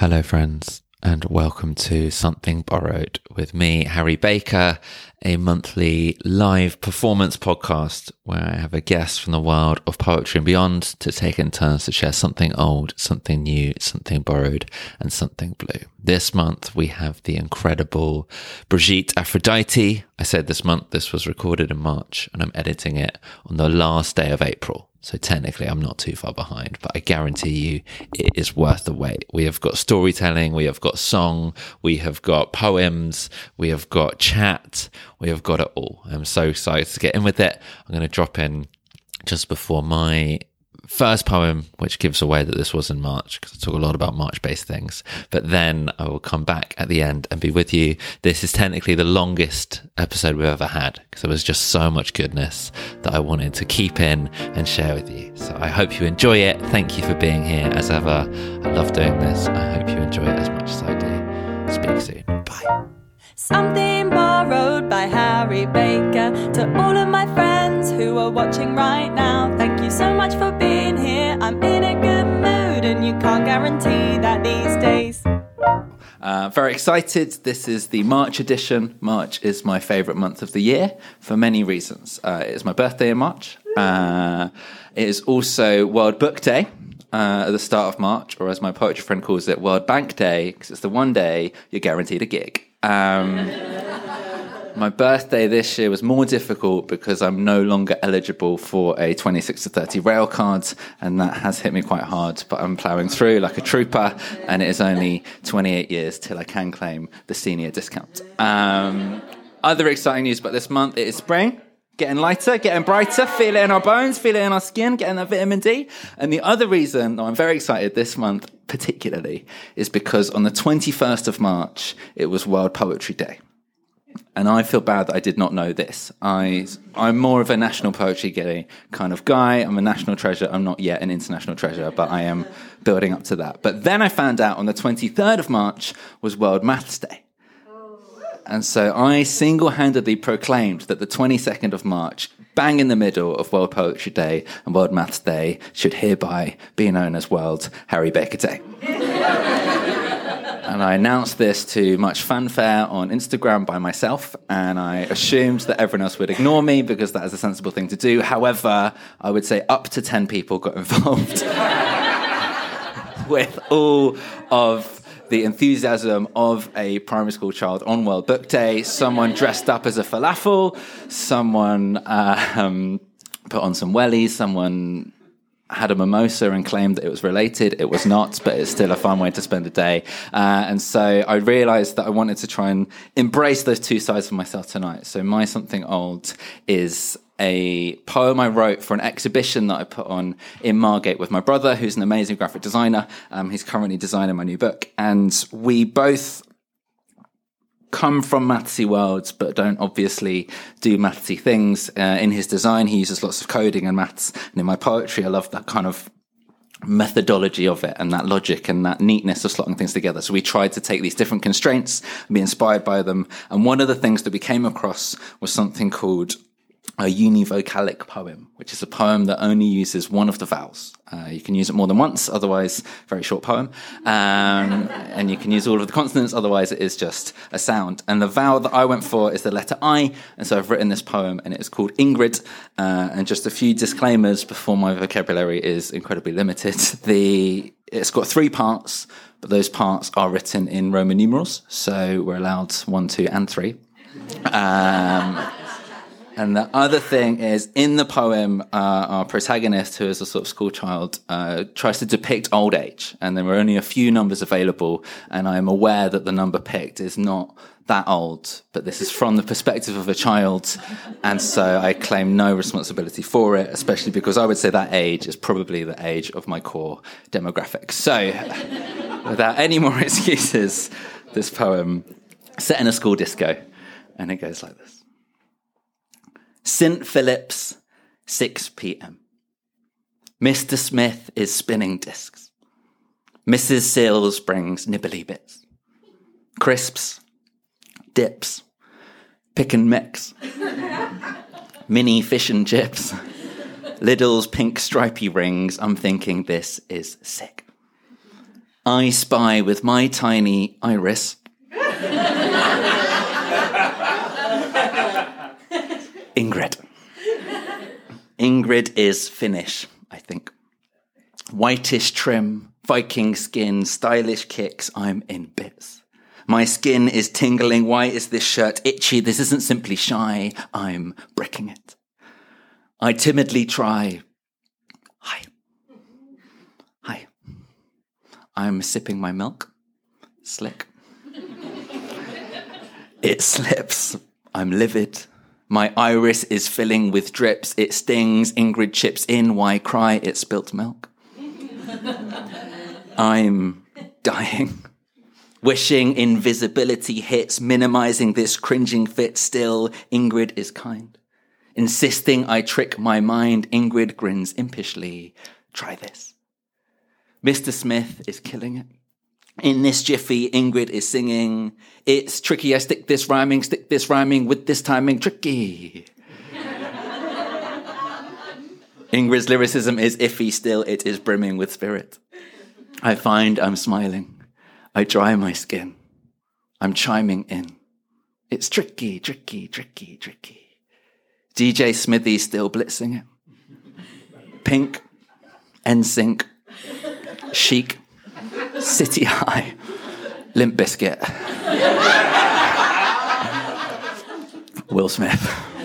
Hello, friends, and welcome to Something Borrowed with me, Harry Baker, a monthly live performance podcast where I have a guest from the world of poetry and beyond to take in turns to share something old, something new, something borrowed, and something blue. This month, we have the incredible Brigitte Aphrodite. I said this month, this was recorded in March, and I'm editing it on the last day of April. So technically I'm not too far behind, but I guarantee you it is worth the wait. We have got storytelling, we have got song, we have got poems, we have got chat, we have got it all. I'm so excited to get in with it. I'm going to drop in just before my first poem, which gives away that this was in March, because I talk a lot about March-based things. But then I will come back at the end and be with you. This is technically the longest episode we've ever had, because there was just so much goodness that I wanted to keep in and share with you. So I hope you enjoy it. Thank you for being here as ever. I love doing this. I hope you enjoy it as much as I do. Speak soon. Bye. Something borrowed by Harry Baker. To all of my friends who are watching right now, thank you so much for being here. I'm in a good mood and you can't guarantee that these days. Very excited. This is the March edition. March is my favourite month of the year for many reasons. It is my birthday in March. It is also World Book Day at the start of March, or as my poetry friend calls it, World Bank Day, because it's the one day you're guaranteed a gig. My birthday this year was more difficult because I'm no longer eligible for a 26 to 30 rail card, and that has hit me quite hard, but I'm ploughing through like a trooper, and it is only 28 years till I can claim the senior discount. Other exciting news about this month, it is spring. Getting lighter, getting brighter, feel it in our bones, feel it in our skin, getting that vitamin D. And the other reason I'm very excited this month particularly is because on the 21st of March, it was World Poetry Day. And I feel bad that I did not know this. I'm more of a National Poetry Day kind of guy. I'm a national treasure. I'm not yet an international treasure, but I am building up to that. But then I found out on the 23rd of March was World Maths Day. And so I single-handedly proclaimed that the 22nd of March, bang in the middle of World Poetry Day and World Maths Day, should hereby be known as World Harry Baker Day. And I announced this to much fanfare on Instagram by myself, and I assumed that everyone else would ignore me because that is a sensible thing to do. However, I would say up to 10 people got involved with all of the enthusiasm of a primary school child on World Book Day. Someone dressed up as a falafel, someone put on some wellies, someone had a mimosa and claimed that it was related. It was not, but it's still a fun way to spend a day. And so I realized that I wanted to try and embrace those two sides of myself tonight. So my Something Old is a poem I wrote for an exhibition that I put on in Margate with my brother, who's an amazing graphic designer. He's currently designing my new book. And we both come from mathsy worlds, but don't obviously do mathsy things. In his design, he uses lots of coding and maths. And in my poetry, I love that kind of methodology of it and that logic and that neatness of slotting things together. So we tried to take these different constraints and be inspired by them. And one of the things that we came across was something called a univocalic poem, which is a poem that only uses one of the vowels. You can use it more than once, otherwise very short poem. And you can use all of the consonants, otherwise it is just a sound. And the vowel that I went for is the letter I, and so I've written this poem, and it is called Ingrid. And just a few disclaimers before my vocabulary is incredibly limited. It's got 3 parts, but those parts are written in Roman numerals, so we're allowed 1, 2, and 3. And the other thing is, in the poem, our protagonist, who is a sort of school child, tries to depict old age. And there were only a few numbers available, and I am aware that the number picked is not that old, but this is from the perspective of a child, and so I claim no responsibility for it, especially because I would say that age is probably the age of my core demographic. So, without any more excuses, this poem, set in a school disco, and it goes like this. St. Philip's, 6 p.m. Mr. Smith is spinning discs. Mrs. Sills brings nibbly bits. Crisps, dips, pick and mix. Mini fish and chips. Lidl's pink stripy rings. I'm thinking this is sick. I spy with my tiny iris Ingrid. Ingrid is Finnish, I think. Whitish trim, Viking skin, stylish kicks, I'm in bits. My skin is tingling, why is this shirt itchy? This isn't simply shy, I'm bricking it. I timidly try. Hi. Hi. I'm sipping my milk. Slick. It slips. I'm livid. My iris is filling with drips. It stings. Ingrid chips in. Why cry? It spilt milk. I'm dying. Wishing invisibility hits, minimizing this cringing fit. Still, Ingrid is kind. Insisting I trick my mind, Ingrid grins impishly. Try this. Mr. Smith is killing it. In this jiffy, Ingrid is singing, it's tricky, I stick this rhyming with this timing, tricky. Ingrid's lyricism is iffy, still it is brimming with spirit. I find I'm smiling. I dry my skin. I'm chiming in. It's tricky, tricky, tricky, tricky. DJ Smithy still blitzing it. Pink, NSYNC, Chic, City High, Limp Bizkit, Will Smith.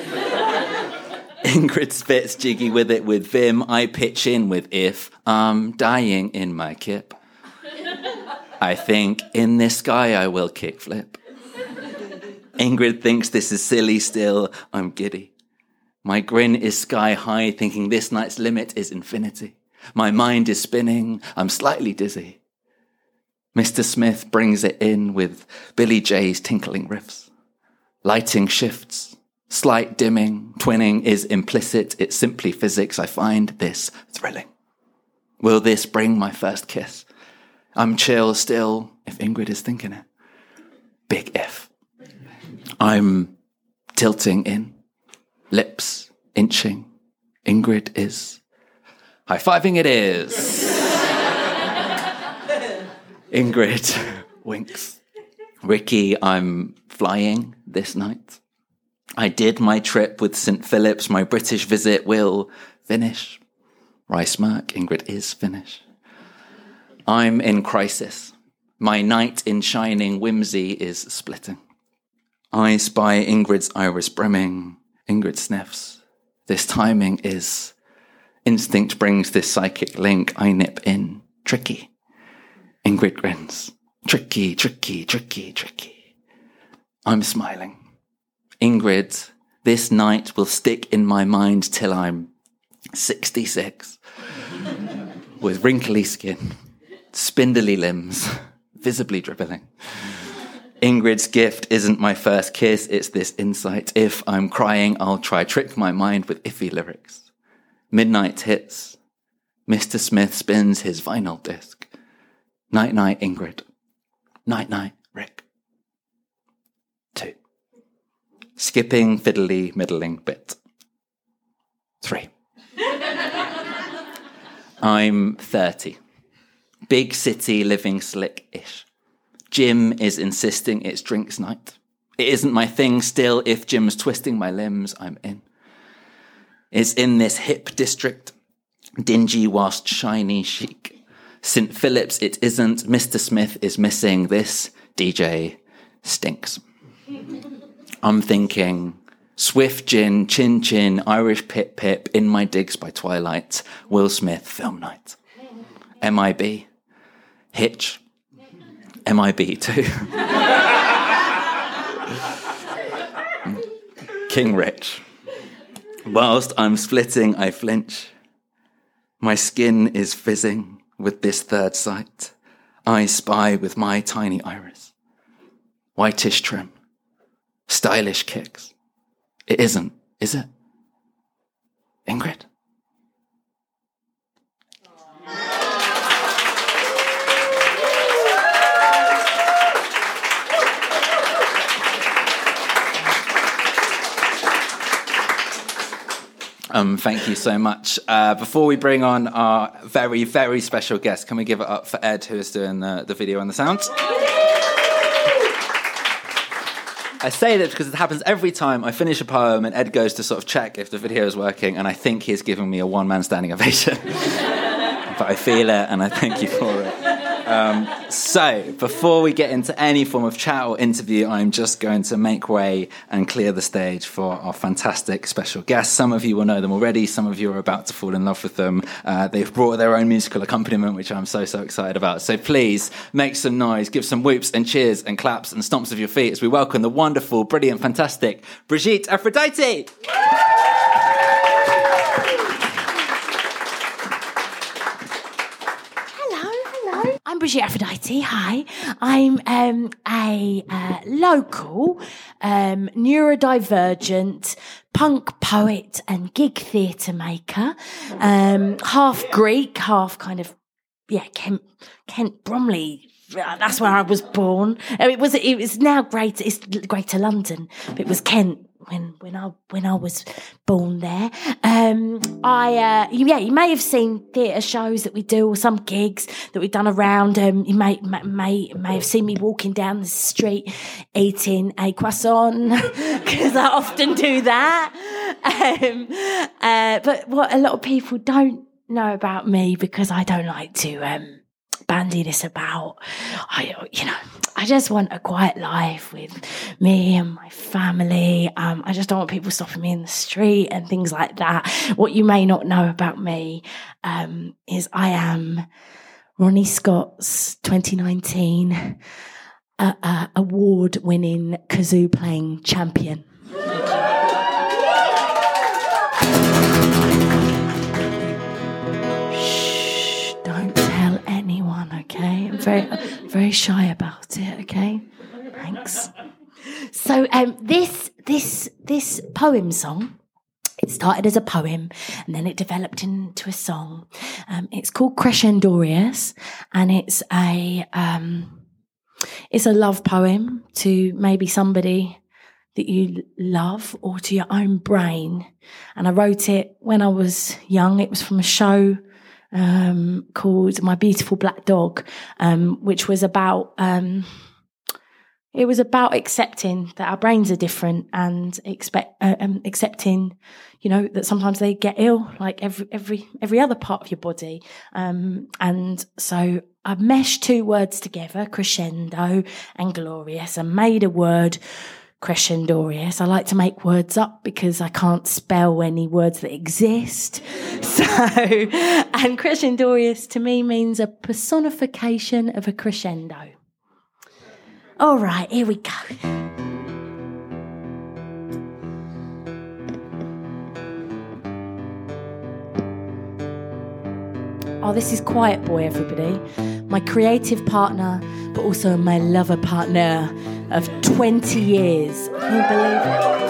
Ingrid spits jiggy with it with vim. I pitch in with if I'm dying in my kip. I think in this sky I will kickflip. Ingrid thinks this is silly still. I'm giddy. My grin is sky high, thinking this night's limit is infinity. My mind is spinning. I'm slightly dizzy. Mr. Smith brings it in with Billy J's tinkling riffs. Lighting shifts. Slight dimming. Twinning is implicit. It's simply physics. I find this thrilling. Will this bring my first kiss? I'm chill still, if Ingrid is thinking it. Big if. I'm tilting in. Lips inching. Ingrid is. High-fiving it is. Ingrid winks. Ricky, I'm flying this night. I did my trip with St. Philip's. My British visit will finish. I smirk. Ingrid is Finnish. I'm in crisis. My knight in shining whimsy is splitting. I spy Ingrid's iris brimming. Ingrid sniffs. This timing is. Instinct brings this psychic link. I nip in. Tricky. Ingrid grins. Tricky, tricky, tricky, tricky. I'm smiling. Ingrid, this night will stick in my mind till I'm 66. With wrinkly skin, spindly limbs, visibly dribbling. Ingrid's gift isn't my first kiss, it's this insight. If I'm crying, I'll try trick my mind with iffy lyrics. Midnight hits. Mr. Smith spins his vinyl disc. Night-night, Ingrid. Night-night, Rick. 2. Skipping, fiddly, middling bit. 3. I'm 30. Big city, living slick-ish. Jim is insisting it's drinks night. It isn't my thing still. If Jim's twisting my limbs, I'm in. It's in this hip district, dingy whilst shiny chic. St. Philip's it isn't. Mr. Smith is missing. This DJ stinks. I'm thinking, Swift gin, chin chin, Irish pip pip, In My Digs by Twilight, Will Smith film night. MIB, Hitch, MIB too. King Rich. Whilst I'm splitting, I flinch. My skin is fizzing with this third sight. I spy with my tiny iris. Whitish trim. Stylish kicks. It isn't, is it? Ingrid? Thank you so much. Before we bring on our very, very special guest, can we give it up for Ed, who is doing the video and the sound? I say that because it happens every time I finish a poem and Ed goes to sort of check if the video is working, and I think he's giving me a one-man standing ovation. But I feel it, and I thank you for it. So, before we get into any form of chat or interview, I'm just going to make way and clear the stage for our fantastic special guests. Some of you will know them already. Some of you are about to fall in love with them. They've brought their own musical accompaniment, which I'm so excited about. So please, make some noise, give some whoops and cheers and claps and stomps of your feet as we welcome the wonderful, brilliant, fantastic Brigitte Aphrodite. I'm Brigitte Aphrodite. Hi. I'm a local neurodivergent punk poet and gig theatre maker, half Greek, half kind of, Kent Bromley. That's where I was born. It was now it's Greater London, but it was Kent when I was born there. You may have seen theatre shows that we do, or some gigs that we've done around. You may have seen me walking down the street eating a croissant, because I often do that. But what a lot of people don't know about me, because I don't like to bandy this about, I just want a quiet life with me and my family. I just don't want people stopping me in the street and things like that. What you may not know about me is I am Ronnie Scott's 2019 award-winning kazoo playing champion. Okay, I'm very shy about it. Okay, thanks. So this poem song, it started as a poem and then it developed into a song. It's called Crescendorius, and it's a love poem to maybe somebody that you love, or to your own brain. And I wrote it when I was young. It was from a show called My Beautiful Black Dog, which was about accepting that our brains are different, and accepting, that sometimes they get ill, like every other part of your body. And so I meshed two words together, crescendo and glorious, and made a word, Crescendorius. I like to make words up because I can't spell any words that exist. So, and Crescendorius to me means a personification of a crescendo. All right, here we go. Oh, this is Quiet Boy, everybody. My creative partner, but also my lover partner of 20 years. Can you believe it?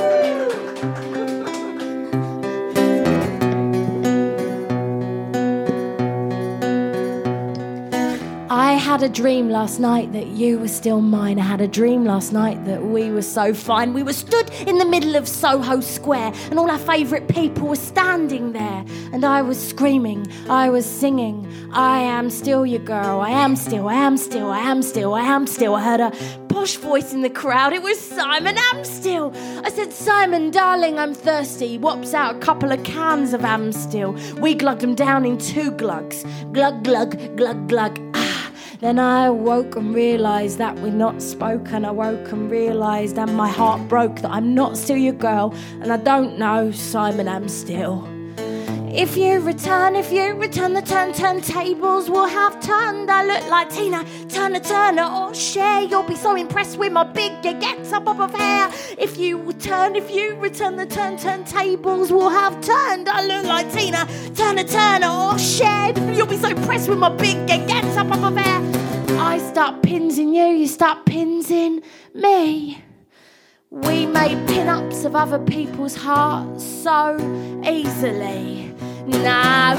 I had a dream last night that you were still mine. I had a dream last night that we were so fine. We were stood in the middle of Soho Square, and all our favourite people were standing there. And I was screaming, I was singing, I am still your girl. I am still, I am still, I am still, I am still. I heard a posh voice in the crowd. It was Simon Amstill. I said, Simon, darling, I'm thirsty. He whops out a couple of cans of Amstill. We glugged them down in 2 glugs. Glug, glug, glug, glug. Then I awoke and realised that we'd not spoken. I woke and realised, and my heart broke, that I'm not still your girl, and I don't know Simon Amstill. If you return, the turntables will have turned. I look like Tina Turner or Cher. You'll be so impressed with my big gets up of hair. If you return, the turntables will have turned. I look like Tina Turner or Cher. You'll be so impressed with my big gets up of hair. I start pins in you, you start pins in me. We made pin-ups of other people's hearts so easily. Now,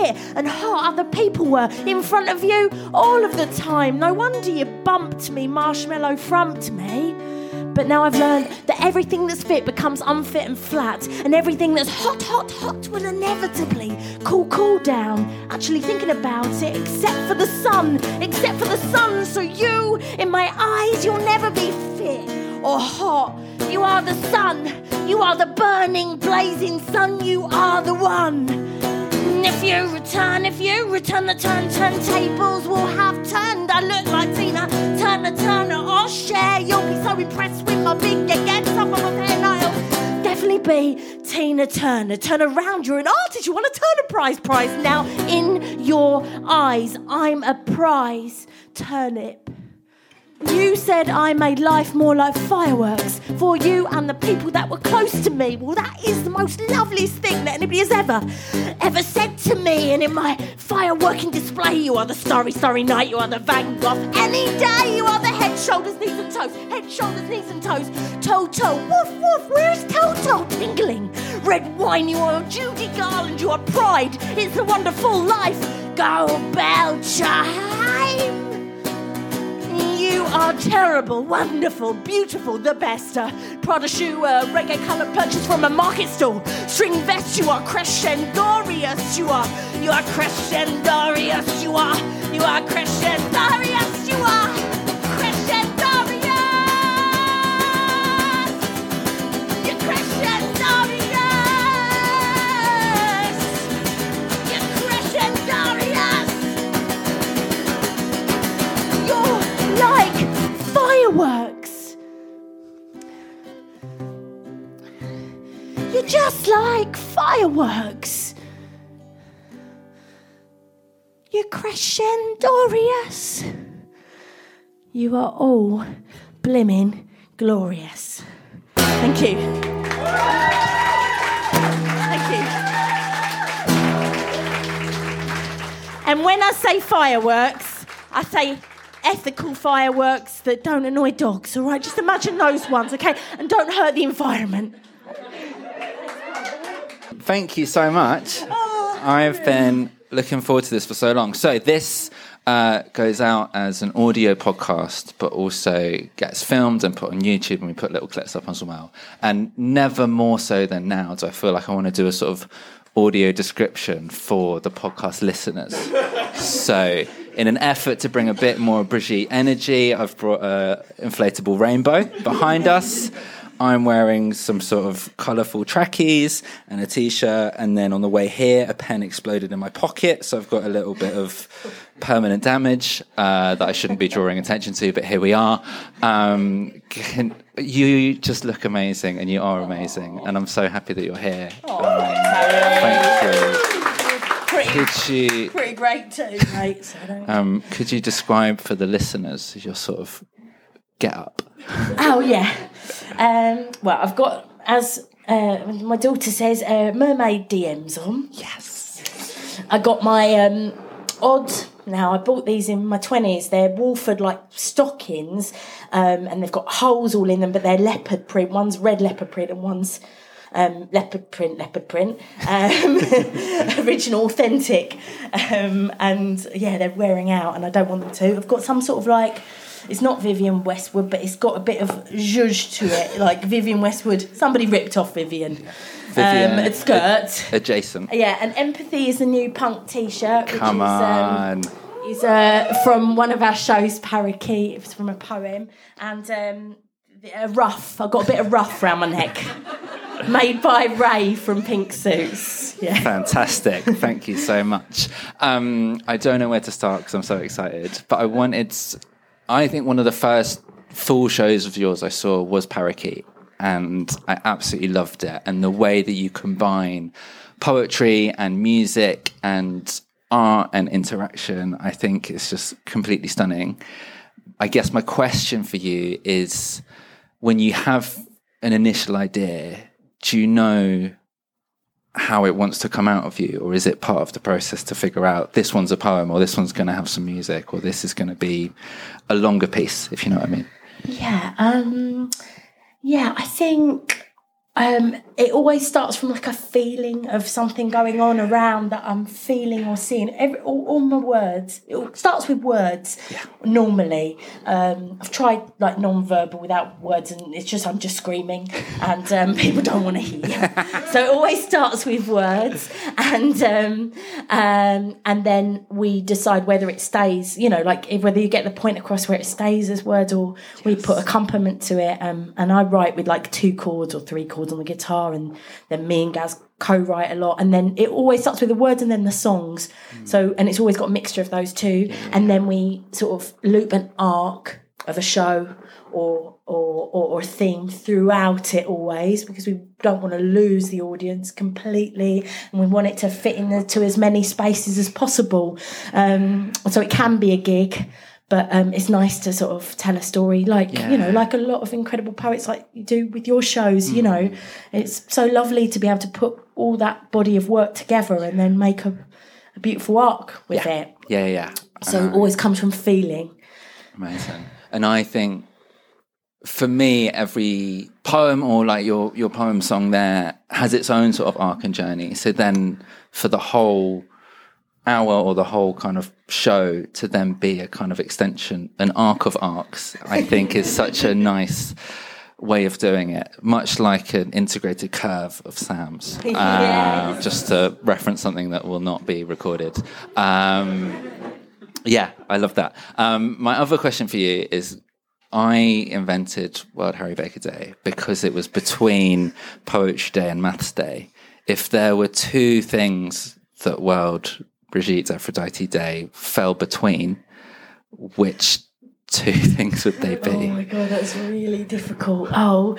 fit and hot other people were in front of you all of the time. No wonder you bumped me, marshmallow frumped me. But now I've learned that everything that's fit becomes unfit and flat, and everything that's hot, hot, hot will inevitably cool down. Actually thinking about it, except for the sun, so you, in my eyes, you'll never be fit or hot. You are the sun, you are the burning, blazing sun, you are the one. If you return, the turntables will have turned. I look like Tina Turner, or Cher. You'll be so impressed with my big again. Some of my hair nails. Definitely be Tina Turner. Turn around, you're an artist. You want a Turner prize. Now in your eyes, I'm a prize turnip. You said I made life more like fireworks for you and the people that were close to me. Well, that is the most loveliest thing that anybody has ever said to me. And in my fireworking display, you are the starry, starry night. You are the Van Gogh. Any day, you are the head, shoulders, knees and toes. Head, shoulders, knees and toes. Toe, woof, woof. Where's toe, tingling? Red wine, you are Judy Garland. You are pride. It's a wonderful life. Go, bell chime. You are terrible, wonderful, beautiful, the best. Prada shoe, reggae coloured purchase from a market stall. String vest, you are crescendorious. You are crescendorious. You are crescendorious. You are crescendorious. You're crescendorious. You're crescendorious. You're like fireworks. You're just like fireworks. You're crescendorious. You are all blimmin' glorious. Thank you. Thank you. And when I say fireworks, I say ethical fireworks that don't annoy dogs, all right? Just imagine those ones, okay? And don't hurt the environment. Thank you so much. I've been looking forward to this for so long. So this goes out as an audio podcast, but also gets filmed and put on YouTube, and we put little clips up on Smile. And never more so than now do I feel like I want to do a sort of audio description for the podcast listeners. So in an effort to bring a bit more Brigitte energy, I've brought an inflatable rainbow behind us. I'm wearing some sort of colourful trackies and a T-shirt, and then on the way here, a pen exploded in my pocket, so I've got a little bit of permanent damage that I shouldn't be drawing attention to, but here we are. You just look amazing, and you are amazing, and I'm so happy that you're here. Thank you. Pretty great too, mate. So could you describe for the listeners your sort of get up? Oh, yeah. Well, I've got, as my daughter says, mermaid DMs on. Yes. I got my odd, now I bought these in my 20s. They're Wolford, like, stockings, and they've got holes all in them, but they're leopard print. One's red leopard print and one's leopard print. Original, authentic. And, yeah, they're wearing out, and I don't want them to. I've got some sort of, like... It's not Vivienne Westwood, but it's got a bit of zhuzh to it. Like Vivienne Westwood, somebody ripped off Vivienne. A skirt. Adjacent. Yeah, and Empathy is a new punk T-shirt. Come on. Is from one of our shows, Parakeet. It was from a poem. And ruff. I've got a bit of ruff around my neck. Made by Ray from Pink Suits. Yeah. Fantastic. Thank you so much. I don't know where to start because I'm so excited. But I think one of the first full shows of yours I saw was Parakeet, and I absolutely loved it. And the way that you combine poetry and music and art and interaction, I think is just completely stunning. I guess my question for you is, when you have an initial idea, do you know how it wants to come out of you, or is it part of the process to figure out this one's a poem, or this one's going to have some music, or this is going to be a longer piece, if you know what I mean? Yeah, I think It always starts from like a feeling of something going on around that I'm feeling or seeing. All my words, it starts with words normally. I've tried like non-verbal without words, and it's just I'm just screaming, and people don't want to hear. So it always starts with words, and then we decide whether it stays. Like whether you get the point across where it stays as words, or we put accompaniment to it. And I write with like 2 chords or 3 chords on the guitar, and then me and Gaz co-write a lot, and then it always starts with the words and then the songs. So, and it's always got a mixture of those two, and then we sort of loop an arc of a show or a theme throughout it always, because we don't want to lose the audience completely, and we want it to fit into as many spaces as possible. So it can be a gig. But it's nice to sort of tell a story like a lot of incredible poets like you do with your shows, It's so lovely to be able to put all that body of work together and then make a beautiful arc with it. Yeah. So it always comes from feeling. Amazing. And I think for me, every poem or like your poem song there has its own sort of arc and journey. So then for the whole hour or the whole kind of show to then be a kind of extension, an arc of arcs, I think is such a nice way of doing it, much like an integrated curve of Sam's. Yes. Just to reference something that will not be recorded. Yeah, I love that. My other question for you is, I invented World Harry Baker Day because it was between Poetry Day and Maths Day. If there were 2 things that World Brigitte Aphrodite Day fell between, which 2 things would they be? Oh my God, that's really difficult. No,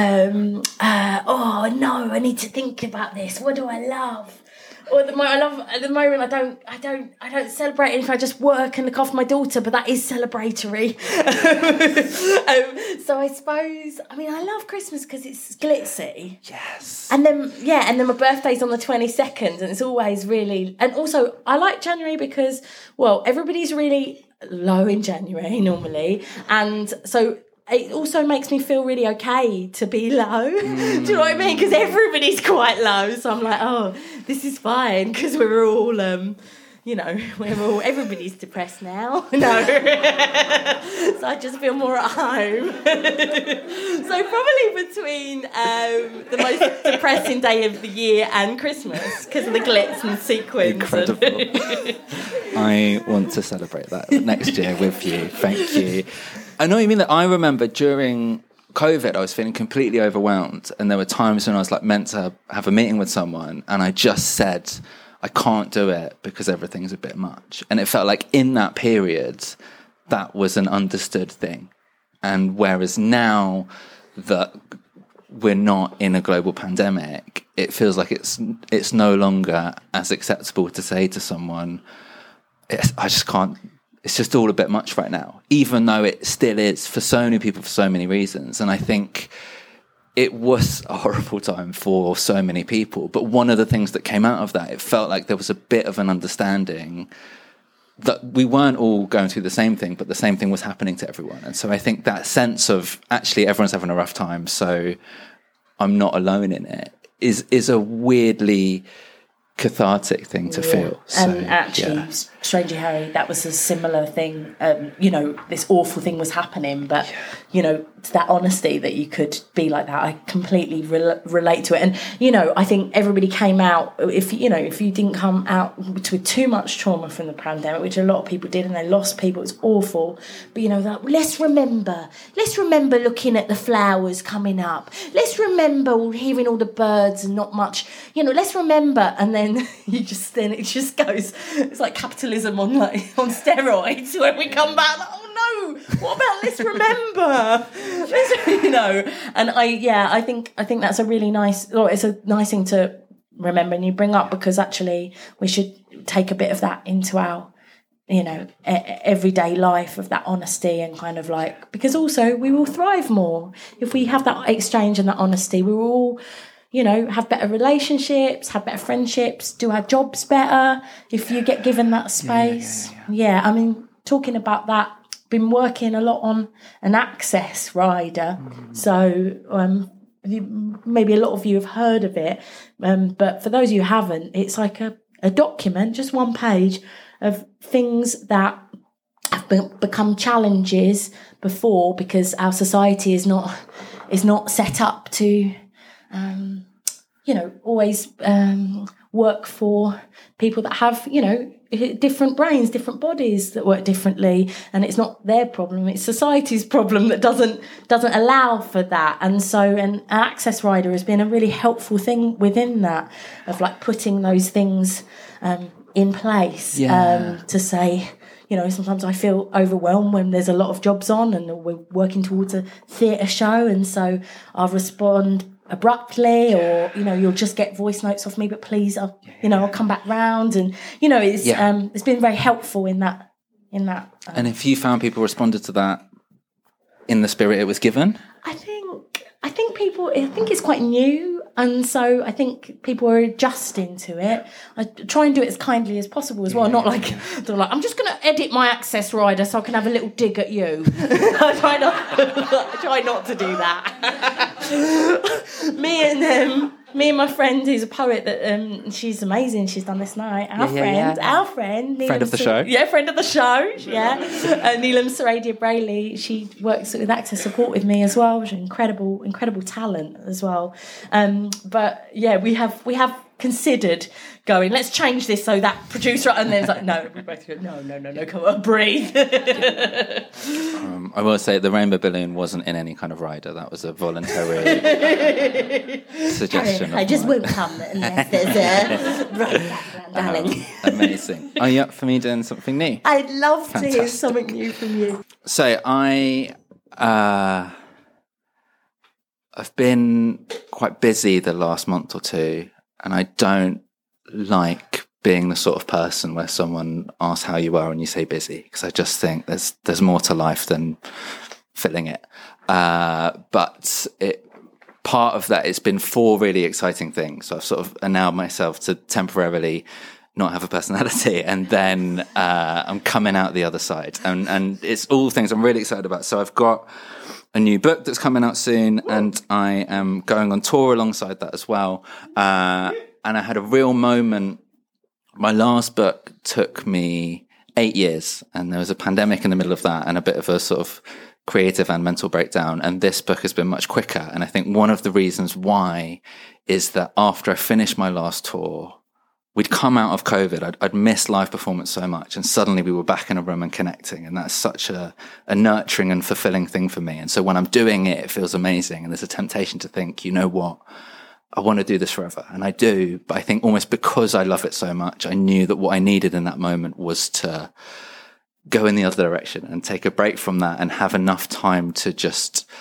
I need to think about this. What do I love? Or at the moment, I don't celebrate it if I just work and look after my daughter, but that is celebratory. So I suppose, I love Christmas because it's glitzy. Yes. And then my birthday's on the 22nd, and it's always really, and also I like January because, well, everybody's really low in January normally, and so it also makes me feel really okay to be low. Do you know what I mean? Because everybody's quite low. So I'm like, oh, this is fine because we're all, everybody's depressed now. No. So I just feel more at home. So probably between the most depressing day of the year and Christmas because of the glitz and sequins. Incredible. I want to celebrate that next year with you. Thank you. I know what you mean. That I remember during COVID, I was feeling completely overwhelmed, and there were times when I was like meant to have a meeting with someone, and I just said, I can't do it because everything's a bit much. And it felt like in that period, that was an understood thing. And whereas now that we're not in a global pandemic, it feels like it's no longer as acceptable to say to someone, I just can't. It's just all a bit much right now, even though it still is for so many people for so many reasons. And I think it was a horrible time for so many people. But one of the things that came out of that, it felt like there was a bit of an understanding that we weren't all going through the same thing, but the same thing was happening to everyone. And so I think that sense of actually everyone's having a rough time, so I'm not alone in it, is a weirdly cathartic thing to feel. So, and actually, Stranger Harry, that was a similar thing. This awful thing was happening, but that honesty that you could be like that, I completely relate to it. And I think everybody came out. If you didn't come out with too much trauma from the pandemic, which a lot of people did, and they lost people, it was awful. But let's remember looking at the flowers coming up. Let's remember hearing all the birds and not much. Let's remember, and then it just goes. It's like capitalism on steroids when we come back. Oh no! What about let's remember? And I think that's a really nice. Or it's a nice thing to remember, and you bring up, because actually we should take a bit of that into our everyday life, of that honesty, and kind of like, because also we will thrive more if we have that exchange and that honesty. We will all have better relationships, have better friendships, do our jobs better if you get given that space. Yeah, talking about that, been working a lot on an access rider. So maybe a lot of you have heard of it, but for those of you who haven't, it's like a document, just one page of things that have become challenges before because our society is not set up to, always work for people that have, different brains, different bodies that work differently, and it's not their problem, it's society's problem that doesn't allow for that. And so an access rider has been a really helpful thing within that, of like putting those things in place, to say, sometimes I feel overwhelmed when there's a lot of jobs on and we're working towards a theatre show, and so I'll respond abruptly, or you'll just get voice notes off me, but please, I'll come back round, and it's been very helpful in that. And if you found people responded to that in the spirit it was given, I think it's quite new, and so I think people are adjusting to it. I try and do it as kindly as possible as well, not like I'm just going to edit my access rider so I can have a little dig at you. I try not to do that. Me and my friend who's a poet, that she's amazing, she's done this night. Our friend friend of the show. Yeah, friend of the show. Yeah. Neelam Saradia Brayley, she works with Access Support with me as well. She's incredible talent as well. But yeah, we have considered going, let's change this so that producer, and then it's like, no, we both go, no, come on, breathe. I will say the rainbow balloon wasn't in any kind of rider. That was a voluntary suggestion. I just won't come unless there's a right background, darling. Amazing. Are you up for me doing something new? I'd love to hear something new from you. So I've been quite busy the last month or two, and I don't like being the sort of person where someone asks how you are and you say busy, because I just think there's more to life than filling it. But part of that, it's been 4 really exciting things. So I've sort of allowed myself to temporarily not have a personality, and then I'm coming out the other side. And it's all things I'm really excited about. So I've got a new book that's coming out soon, and I am going on tour alongside that as well. And I had a real moment. My last book took me 8 years, and there was a pandemic in the middle of that, and a bit of a sort of creative and mental breakdown. And this book has been much quicker. And I think one of the reasons why is that after I finished my last tour, we'd come out of COVID, I'd missed live performance so much, and suddenly we were back in a room and connecting, and that's such a nurturing and fulfilling thing for me. And so when I'm doing it, it feels amazing, and there's a temptation to think, you know what, I want to do this forever, and I do, but I think almost because I love it so much, I knew that what I needed in that moment was to go in the other direction and take a break from that and have enough time to just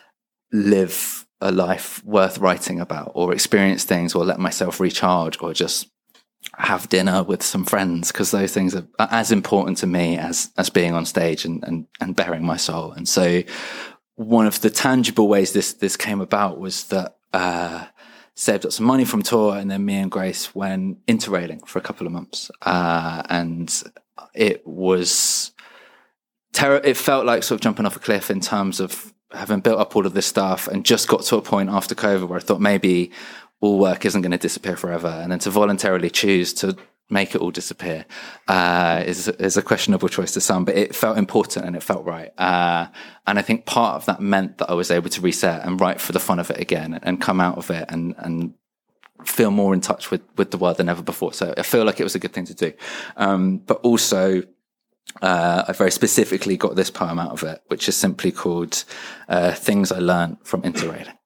live a life worth writing about, or experience things, or let myself recharge, or just have dinner with some friends, because those things are as important to me as being on stage and bearing my soul. And so one of the tangible ways this came about was that saved up some money from tour, and then me and Grace went interrailing for a couple of months, and it was it felt like sort of jumping off a cliff in terms of having built up all of this stuff, and just got to a point after COVID where I thought maybe all work isn't going to disappear forever, and then to voluntarily choose to make it all disappear is a questionable choice to some, but it felt important and it felt right. And I think part of that meant that I was able to reset and write for the fun of it again, and come out of it and feel more in touch with the world than ever before. So I feel like it was a good thing to do. But also, I very specifically got this poem out of it, which is simply called Things I Learned from Interrailing.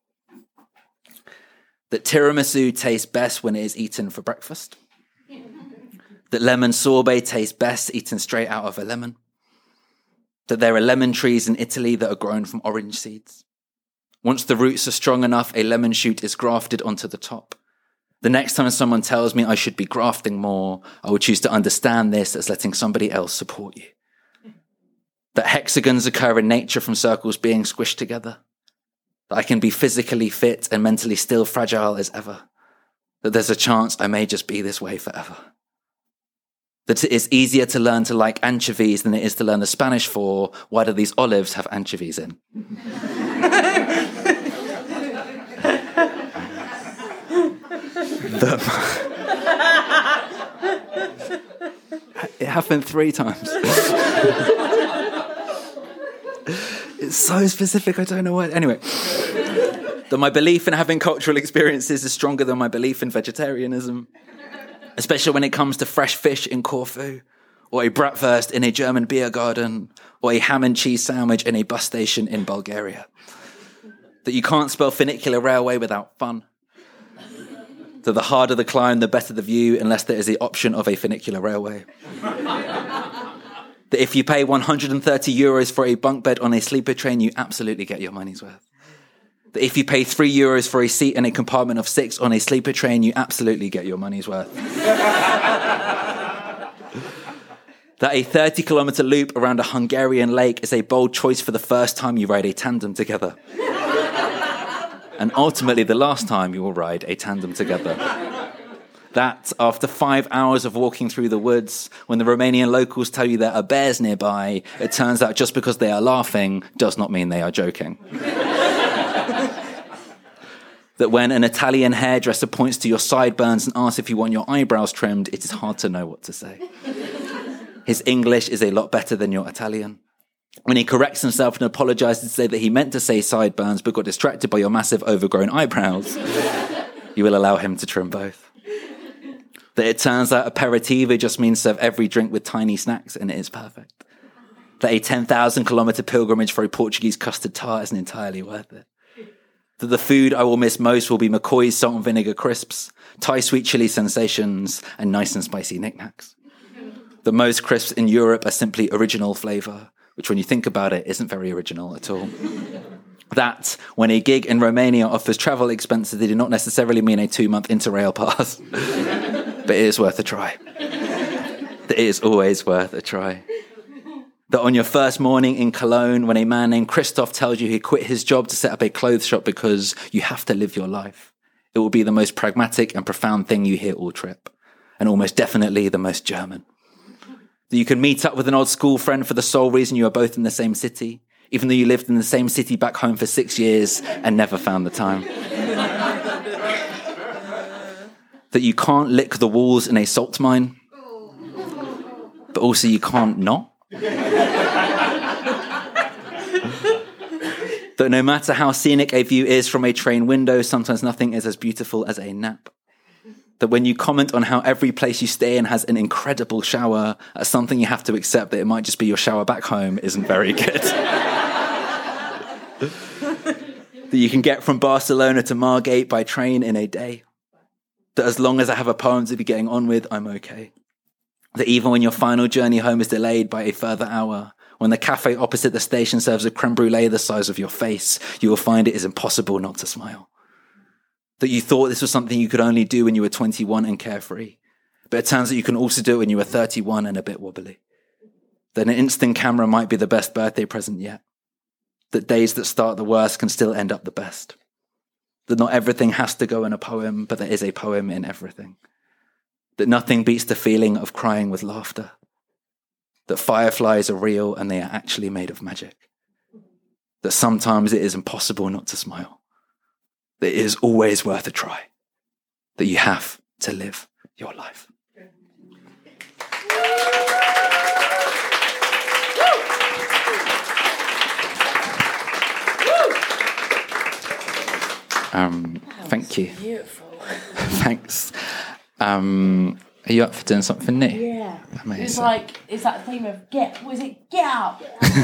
That tiramisu tastes best when it is eaten for breakfast. That lemon sorbet tastes best eaten straight out of a lemon. That there are lemon trees in Italy that are grown from orange seeds. Once the roots are strong enough, a lemon shoot is grafted onto the top. The next time someone tells me I should be grafting more, I will choose to understand this as letting somebody else support you. That hexagons occur in nature from circles being squished together. That I can be physically fit and mentally still fragile as ever. That there's a chance I may just be this way forever. That it is easier to learn to like anchovies than it is to learn the Spanish for why do these olives have anchovies in. It happened 3 times. It's so specific, I don't know what. Anyway, that my belief in having cultural experiences is stronger than my belief in vegetarianism, especially when it comes to fresh fish in Corfu, or a bratwurst in a German beer garden, or a ham and cheese sandwich in a bus station in Bulgaria. That you can't spell funicular railway without fun. That the harder the climb, the better the view, unless there is the option of a funicular railway. That if you pay 130 euros for a bunk bed on a sleeper train, you absolutely get your money's worth. That if you pay 3 euros for a seat in a compartment of 6 on a sleeper train, you absolutely get your money's worth. That a 30-kilometre loop around a Hungarian lake is a bold choice for the first time you ride a tandem together. And ultimately the last time you will ride a tandem together. That after 5 hours of walking through the woods, when the Romanian locals tell you there are bears nearby, it turns out just because they are laughing does not mean they are joking. That when an Italian hairdresser points to your sideburns and asks if you want your eyebrows trimmed, it is hard to know what to say. His English is a lot better than your Italian. When he corrects himself and apologizes to say that he meant to say sideburns but got distracted by your massive overgrown eyebrows, you will allow him to trim both. That it turns out aperitivo just means serve every drink with tiny snacks, and it is perfect. That a 10,000-kilometre pilgrimage for a Portuguese custard tart isn't entirely worth it. That the food I will miss most will be McCoy's salt and vinegar crisps, Thai sweet chili sensations, and nice and spicy knickknacks. That most crisps in Europe are simply original flavour, which when you think about it, isn't very original at all. That when a gig in Romania offers travel expenses, they do not necessarily mean a 2-month Interrail pass. But it is worth a try. That it is always worth a try. That on your first morning in Cologne, when a man named Christoph tells you he quit his job to set up a clothes shop because you have to live your life, it will be the most pragmatic and profound thing you hear all trip. And almost definitely the most German. That you can meet up with an old school friend for the sole reason you are both in the same city, even though you lived in the same city back home for 6 years and never found the time. That you can't lick the walls in a salt mine, but also you can't not. That no matter how scenic a view is from a train window, sometimes nothing is as beautiful as a nap. That when you comment on how every place you stay in has an incredible shower, as something you have to accept that it might just be your shower back home isn't very good. That you can get from Barcelona to Margate by train in a day. That as long as I have a poem to be getting on with, I'm okay. That even when your final journey home is delayed by a further hour, when the cafe opposite the station serves a creme brulee the size of your face, you will find it is impossible not to smile. That you thought this was something you could only do when you were 21 and carefree. But it turns out you can also do it when you were 31 and a bit wobbly. That an instant camera might be the best birthday present yet. That days that start the worst can still end up the best. That not everything has to go in a poem, but there is a poem in everything. That nothing beats the feeling of crying with laughter. That fireflies are real and they are actually made of magic. That sometimes it is impossible not to smile. That it is always worth a try. That you have to live your life. Thank you. Beautiful. Thanks. Are you up for doing something new? Yeah. Amazing. It's like, it's that theme of get up.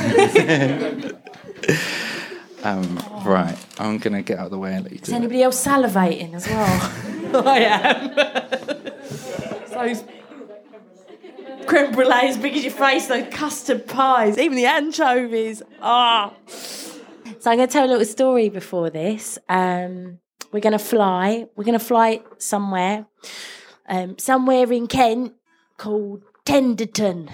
Right, I'm going to get out of the way and let you do Is anybody else salivating as well? I am. Those creme brulee as big as your face, those custard pies, even the anchovies. So I'm going to tell a little story before this. We're going to fly. We're going to fly somewhere in Kent called Tenderton.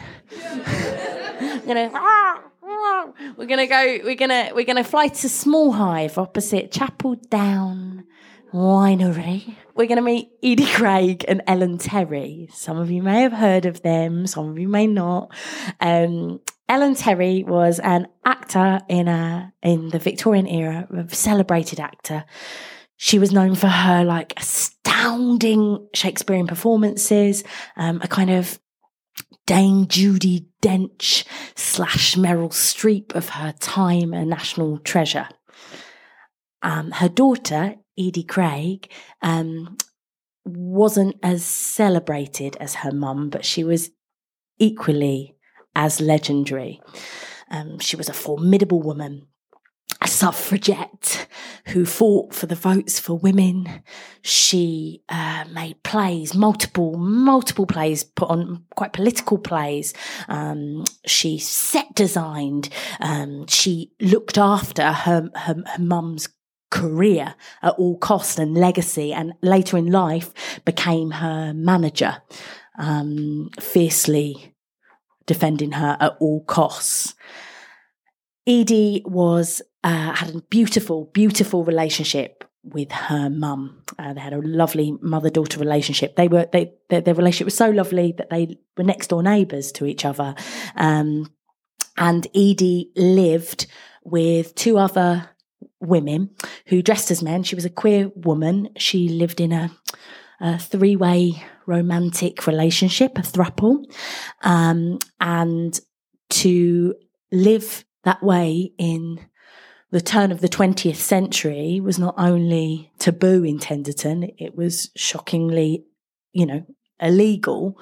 We're gonna fly to Small Hive opposite Chapel Down Winery. We're gonna meet Edie Craig and Ellen Terry. Some of you may have heard of them, some of you may not. Ellen Terry was an actor in the Victorian era, a celebrated actor. She was known for her astounding astounding Shakespearean performances, a kind of Dame Judi Dench / Meryl Streep of her time, a national treasure. Her daughter, Edie Craig, wasn't as celebrated as her mum, but she was equally as legendary. She was a formidable woman, a suffragette who fought for the votes for women. She made plays, multiple plays, put on quite political plays. She set designed. She looked after her mum's career at all cost and legacy, and later in life became her manager, fiercely defending her at all costs. Edie had a beautiful relationship with her mum. They had a lovely mother-daughter relationship. Their relationship was so lovely that they were next door neighbours to each other. And Edie lived with two other women who dressed as men. She was a queer woman. She lived in a three-way romantic relationship, a throuple. And to live that way in the turn of the 20th century was not only taboo in Tenderton, it was shockingly, illegal.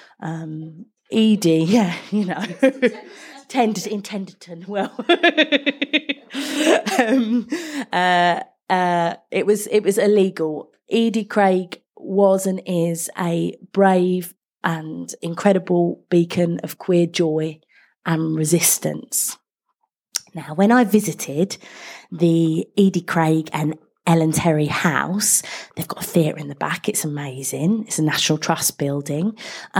Edie, in Tenderton, well, it was illegal. Edie Craig was and is a brave and incredible beacon of queer joy and resistance. Now, when I visited the Edie Craig and Ellen Terry house, they've got a theatre in the back. It's amazing. It's a National Trust building.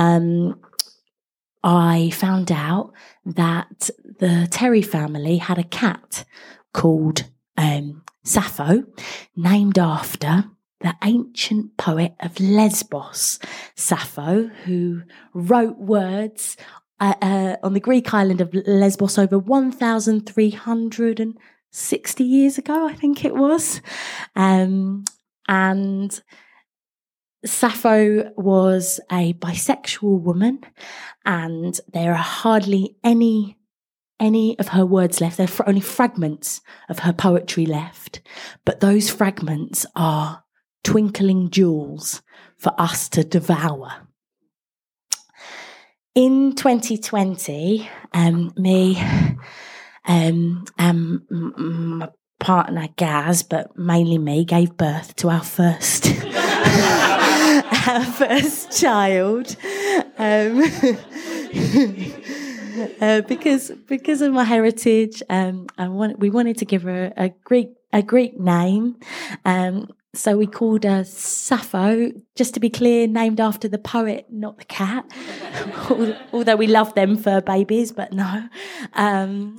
I found out that the Terry family had a cat called Sappho, named after the ancient poet of Lesbos, Sappho, who wrote words on the Greek island of Lesbos over 1,360 years ago, I think it was. And Sappho was a bisexual woman, and there are hardly any of her words left. There are only fragments of her poetry left, but those fragments are twinkling jewels for us to devour. In 2020, me and my partner Gaz, but mainly me, gave birth to our first child. Because of my heritage, we wanted to give her a Greek name. So we called her Sappho, just to be clear, named after the poet, not the cat. Although we love them fur babies, but no. And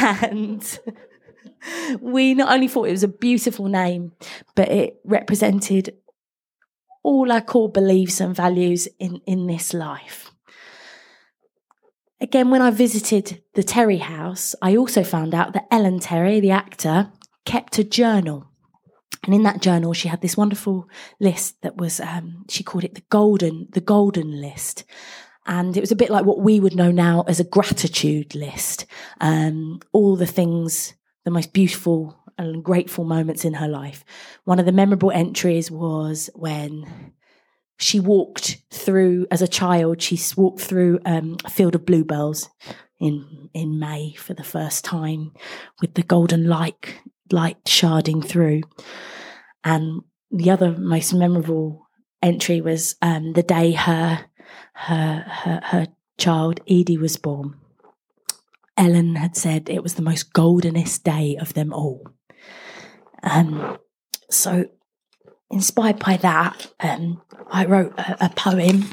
we not only thought it was a beautiful name, but it represented all our core beliefs and values in this life. Again, when I visited the Terry house, I also found out that Ellen Terry, the actor, kept a journal. And in that journal, she had this wonderful list that was, she called it the golden list. And it was a bit like what we would know now as a gratitude list. All the things, the most beautiful and grateful moments in her life. One of the memorable entries was when she walked through, as a child, she walked through a field of bluebells in May for the first time, with the golden light sharding through. And the other most memorable entry was the day her child Edie was born. Ellen had said it was the most goldenest day of them all. So inspired by that, I wrote a poem.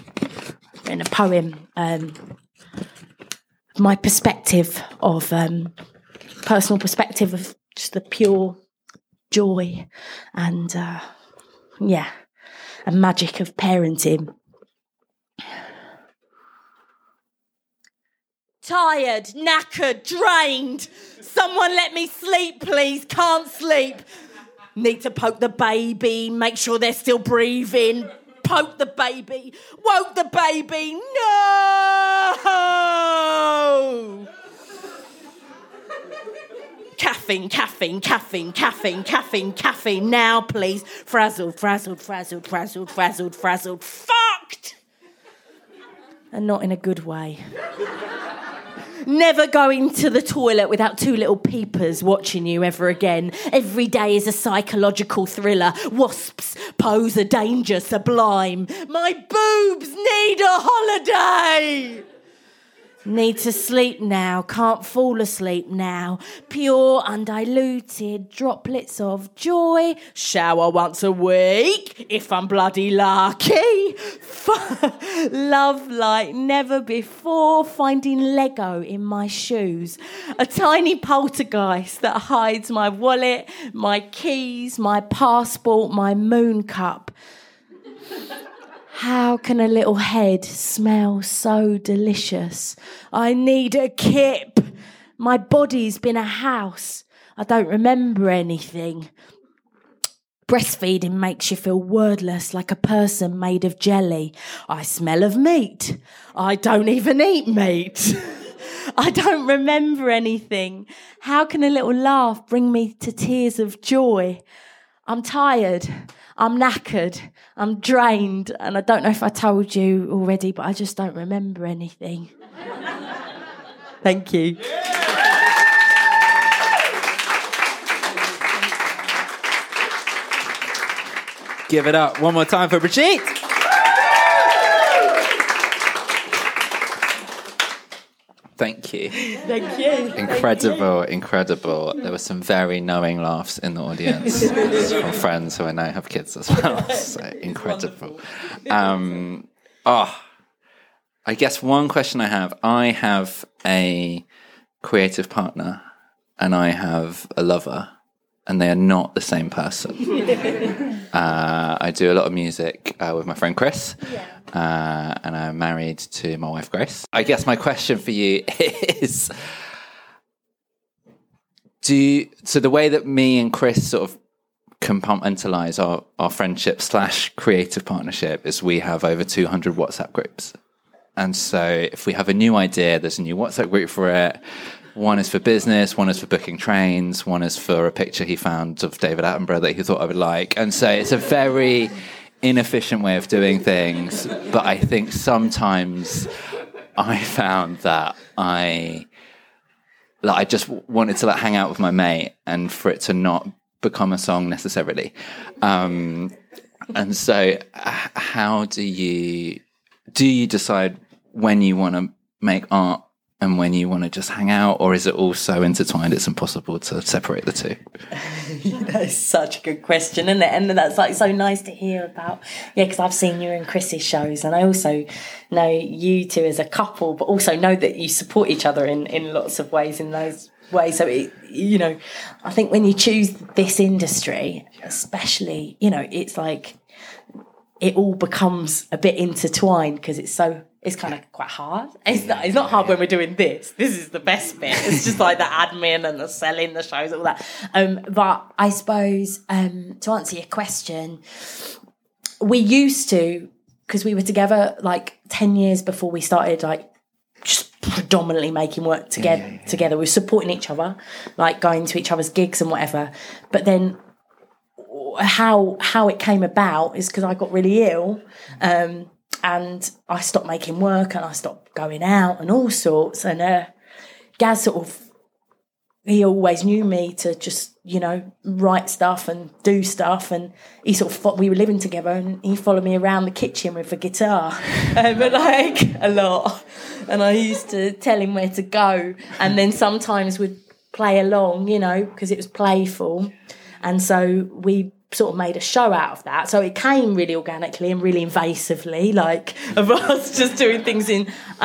My perspective of personal perspective of just the pure joy and a magic of parenting. Tired, knackered, drained. Someone let me sleep, please. Can't sleep. Need to poke the baby, make sure they're still breathing. Poke the baby, woke the baby, no! Caffeine, caffeine, caffeine, caffeine, caffeine, caffeine, now please. Frazzled, frazzled, frazzled, frazzled, frazzled, frazzled, fucked! And not in a good way. Never going to the toilet without two little peepers watching you ever again. Every day is a psychological thriller. Wasps pose a danger sublime. My boobs need a holiday. Need to sleep now, can't fall asleep now. Pure, undiluted droplets of joy. Shower once a week, if I'm bloody lucky. Love like never before, finding Lego in my shoes. A tiny poltergeist that hides my wallet, my keys, my passport, my moon cup. How can a little head smell so delicious? I need a kip. My body's been a house. I don't remember anything. Breastfeeding makes you feel wordless, like a person made of jelly. I smell of meat. I don't even eat meat. I don't remember anything. How can a little laugh bring me to tears of joy? I'm tired. I'm knackered, I'm drained, and I don't know if I told you already, but I just don't remember anything. Thank you. Give it up one more time for Brigitte. Thank you. Thank you. Incredible, incredible. There were some very knowing laughs in the audience from friends who I know have kids as well. So incredible. I guess one question I have a creative partner and I have a lover, and they are not the same person. I do a lot of music with my friend Chris. Yeah. And I'm married to my wife, Grace. I guess my question for you is, so the way that me and Chris sort of compartmentalise our friendship / creative partnership is we have over 200 WhatsApp groups. And so if we have a new idea, there's a new WhatsApp group for it. One is for business, one is for booking trains, one is for a picture he found of David Attenborough that he thought I would like. And so it's a very inefficient way of doing things, but I think sometimes I found that I just wanted to hang out with my mate and for it to not become a song necessarily. And so how do you decide when you want to make art and when you want to just hang out, or is it all so intertwined it's impossible to separate the two? That's such a good question, isn't it? And that's so nice to hear about. Yeah, because I've seen you and Chris's shows, and I also know you two as a couple, but also know that you support each other in lots of ways in those ways. So, I think when you choose this industry, especially, it's like it all becomes a bit intertwined because it's kind of quite hard. It's not hard when we're doing this. This is the best bit. It's just like the admin and the selling, the shows, all that. But I suppose to answer your question, we used to, because we were together 10 years before we started just predominantly making work together. We were supporting each other, going to each other's gigs and whatever. But then how it came about is because I got really ill. And I stopped making work and I stopped going out and all sorts. And Gaz he always knew me to just, write stuff and do stuff. And he we were living together and he followed me around the kitchen with a guitar, a lot. And I used to tell him where to go. And then sometimes we'd play along, because it was playful. And so we sort of made a show out of that. So it came really organically and really invasively, of us just doing things in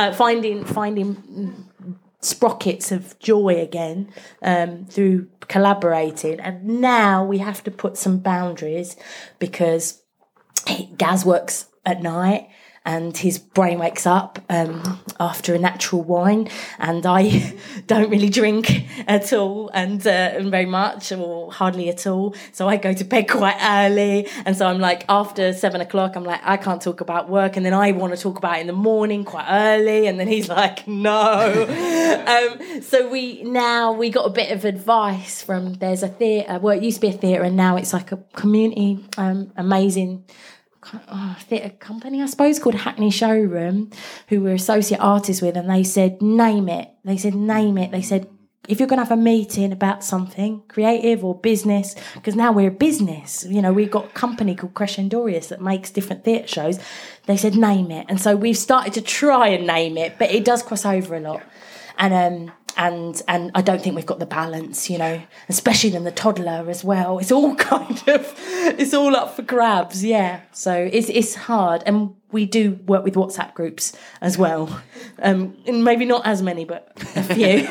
finding sprockets of joy again through collaborating. And now we have to put some boundaries because Gaz works at night and his brain wakes up after a natural wine, and I don't really drink at all and very much or hardly at all. So I go to bed quite early, and so I'm like, after 7 o'clock, I'm like, I can't talk about work, and then I want to talk about it in the morning quite early, and then he's like, no. So we got a bit of advice from, there's a theatre, well, it used to be a theatre, and now it's like a community, amazing theatre company, I suppose, called Hackney Showroom, who we're associate artists with, and they said, name it. They said, if you're going to have a meeting about something creative or business, because now we're a business, we've got a company called Crescendorius that makes different theatre shows. They said, name it. And so we've started to try and name it, but it does cross over a lot. And I don't think we've got the balance, especially then the toddler as well. It's all it's all up for grabs, yeah. So it's hard, and we do work with WhatsApp groups as well, and maybe not as many, but a few.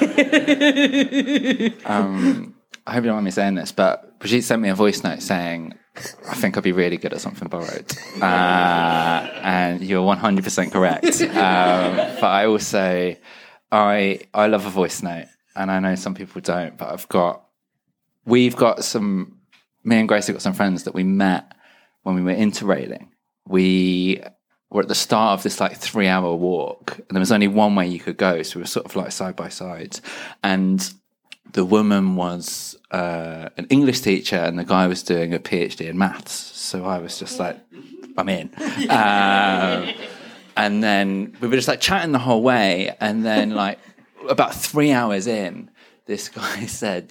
I hope you don't mind me saying this, but Brigitte sent me a voice note saying, I think I'd be really good at something borrowed. And you're 100% correct. But I also... I love a voice note, and I know some people don't, but me and Grace have got some friends that we met when we were interrailing. We were at the start of this 3-hour walk, and there was only one way you could go, so we were sort of side by side. And the woman was an English teacher, and the guy was doing a PhD in maths. So I was just like, I'm in. And then we were just chatting the whole way. And then about 3 hours in, this guy said,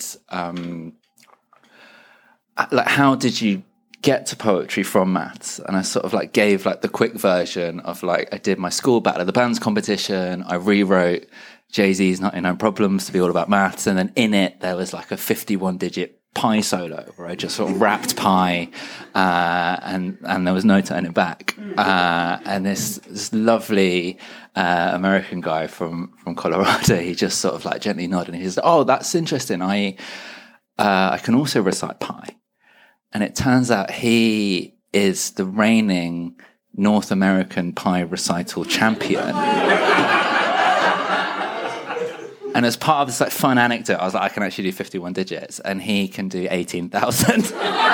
how did you get to poetry from maths? And I sort of gave the quick version of I did my school Battle of the Bands competition. I rewrote Jay-Z's 99 Problems to be all about maths. And then in it, there was a 51-digit pi solo where I just sort of rapped pi, and there was no turning back. And this lovely American guy from Colorado, he just sort of gently nodded, and he said, "Oh, that's interesting. I can also recite pi." And it turns out he is the reigning North American pi recital champion. And as part of this fun anecdote, I was I can actually do 51 digits, and he can do 18,000.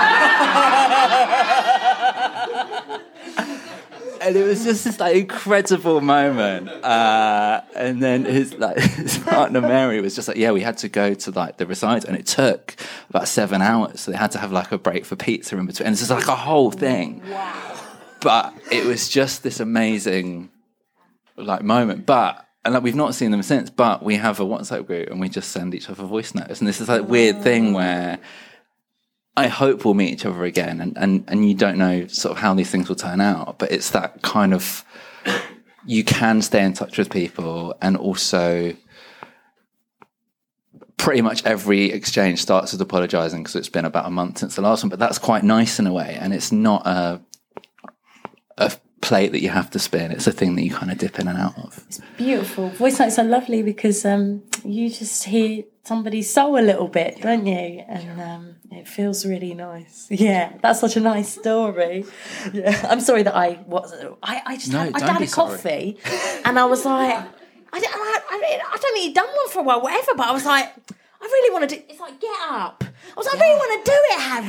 And it was just this incredible moment. And then his partner Mary was just yeah, we had to go to the recital, and it took about 7 hours. So they had to have a break for pizza in between. And it's just a whole thing. Wow. But it was just this amazing moment. And we've not seen them since, but we have a WhatsApp group, and we just send each other voice notes. And this is weird thing where I hope we'll meet each other again, and you don't know sort of how these things will turn out, but it's that kind of, you can stay in touch with people, and also pretty much every exchange starts with apologising because it's been about a month since the last one, but that's quite nice in a way, and it's not a plate that you have to spin. It's a thing that you kind of dip in and out of. It's beautiful. Voice notes are lovely because you just hear somebody's soul a little bit, don't you? And it feels really nice. Yeah, that's such a nice story. Yeah, I'm sorry that I had a coffee, and I was I don't think you've done one for a while, whatever. But I was I really want to do. It's get up. I was I really want to do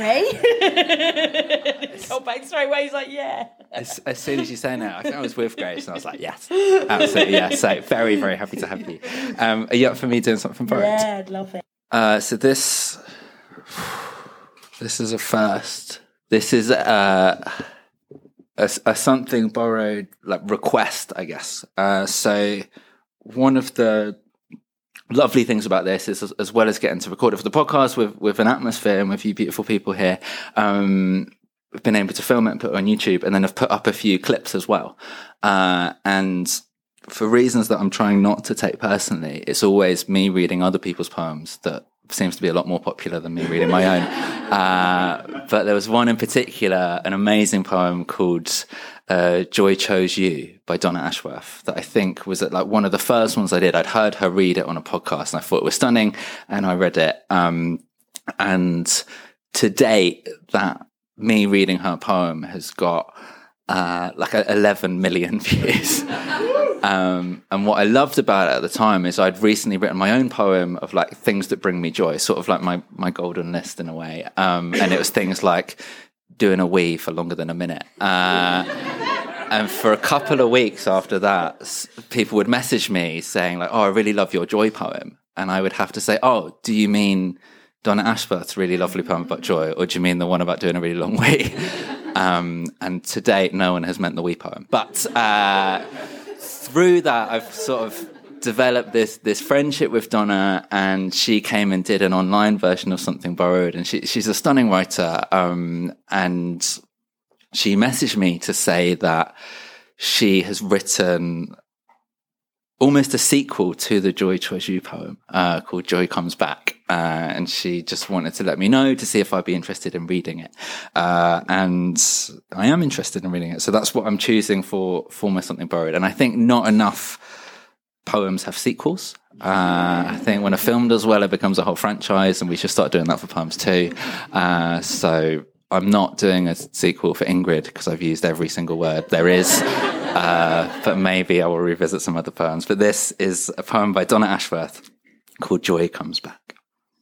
it, Harry. He got back straight away. He's yeah. As soon as you say that, I think I was with Grace, and I was yes, absolutely, yes. So very, very happy to have you. Are you up for me doing something borrowed? Yeah, I'd love it. So this is a first. This is a something borrowed request, I guess. So one of the lovely things about this is, as well as getting to record it for the podcast with an atmosphere and with you beautiful people here, we've been able to film it and put it on YouTube, and then I've put up a few clips as well. And for reasons that I'm trying not to take personally, it's always me reading other people's poems that seems to be a lot more popular than me reading my own. But there was one in particular, an amazing poem called Joy Chose You by Donna Ashworth, that I think was one of the first ones I did. I'd heard her read it on a podcast, and I thought it was stunning, and I read it. And to date, that me reading her poem has got like 11 million views. And what I loved about it at the time is I'd recently written my own poem of like things that bring me joy, sort of like my golden list in a way. And it was things like doing a wee for longer than a minute. And for a couple of weeks after that, people would message me saying like, oh, I really love your joy poem. And I would have to say, oh, do you mean Donna Ashworth's really lovely poem about joy? Or do you mean the one about doing a really long wee? And to date, no one has meant the wee poem. But through that, I've sort of developed this friendship with Donna, and she came and did an online version of Something Borrowed. And she's a stunning writer. And she messaged me to say that she has written almost a sequel to the Joy Choi Ju poem called Joy Comes Back. And she just wanted to let me know to see if I'd be interested in reading it. And I am interested in reading it. So that's what I'm choosing for my Something Borrowed. And I think not enough poems have sequels. I think when a film does well, it becomes a whole franchise, and we should start doing that for poems too. So I'm not doing a sequel for Ingrid because I've used every single word there is. But maybe I will revisit some other poems. But this is a poem by Donna Ashworth called Joy Comes Back.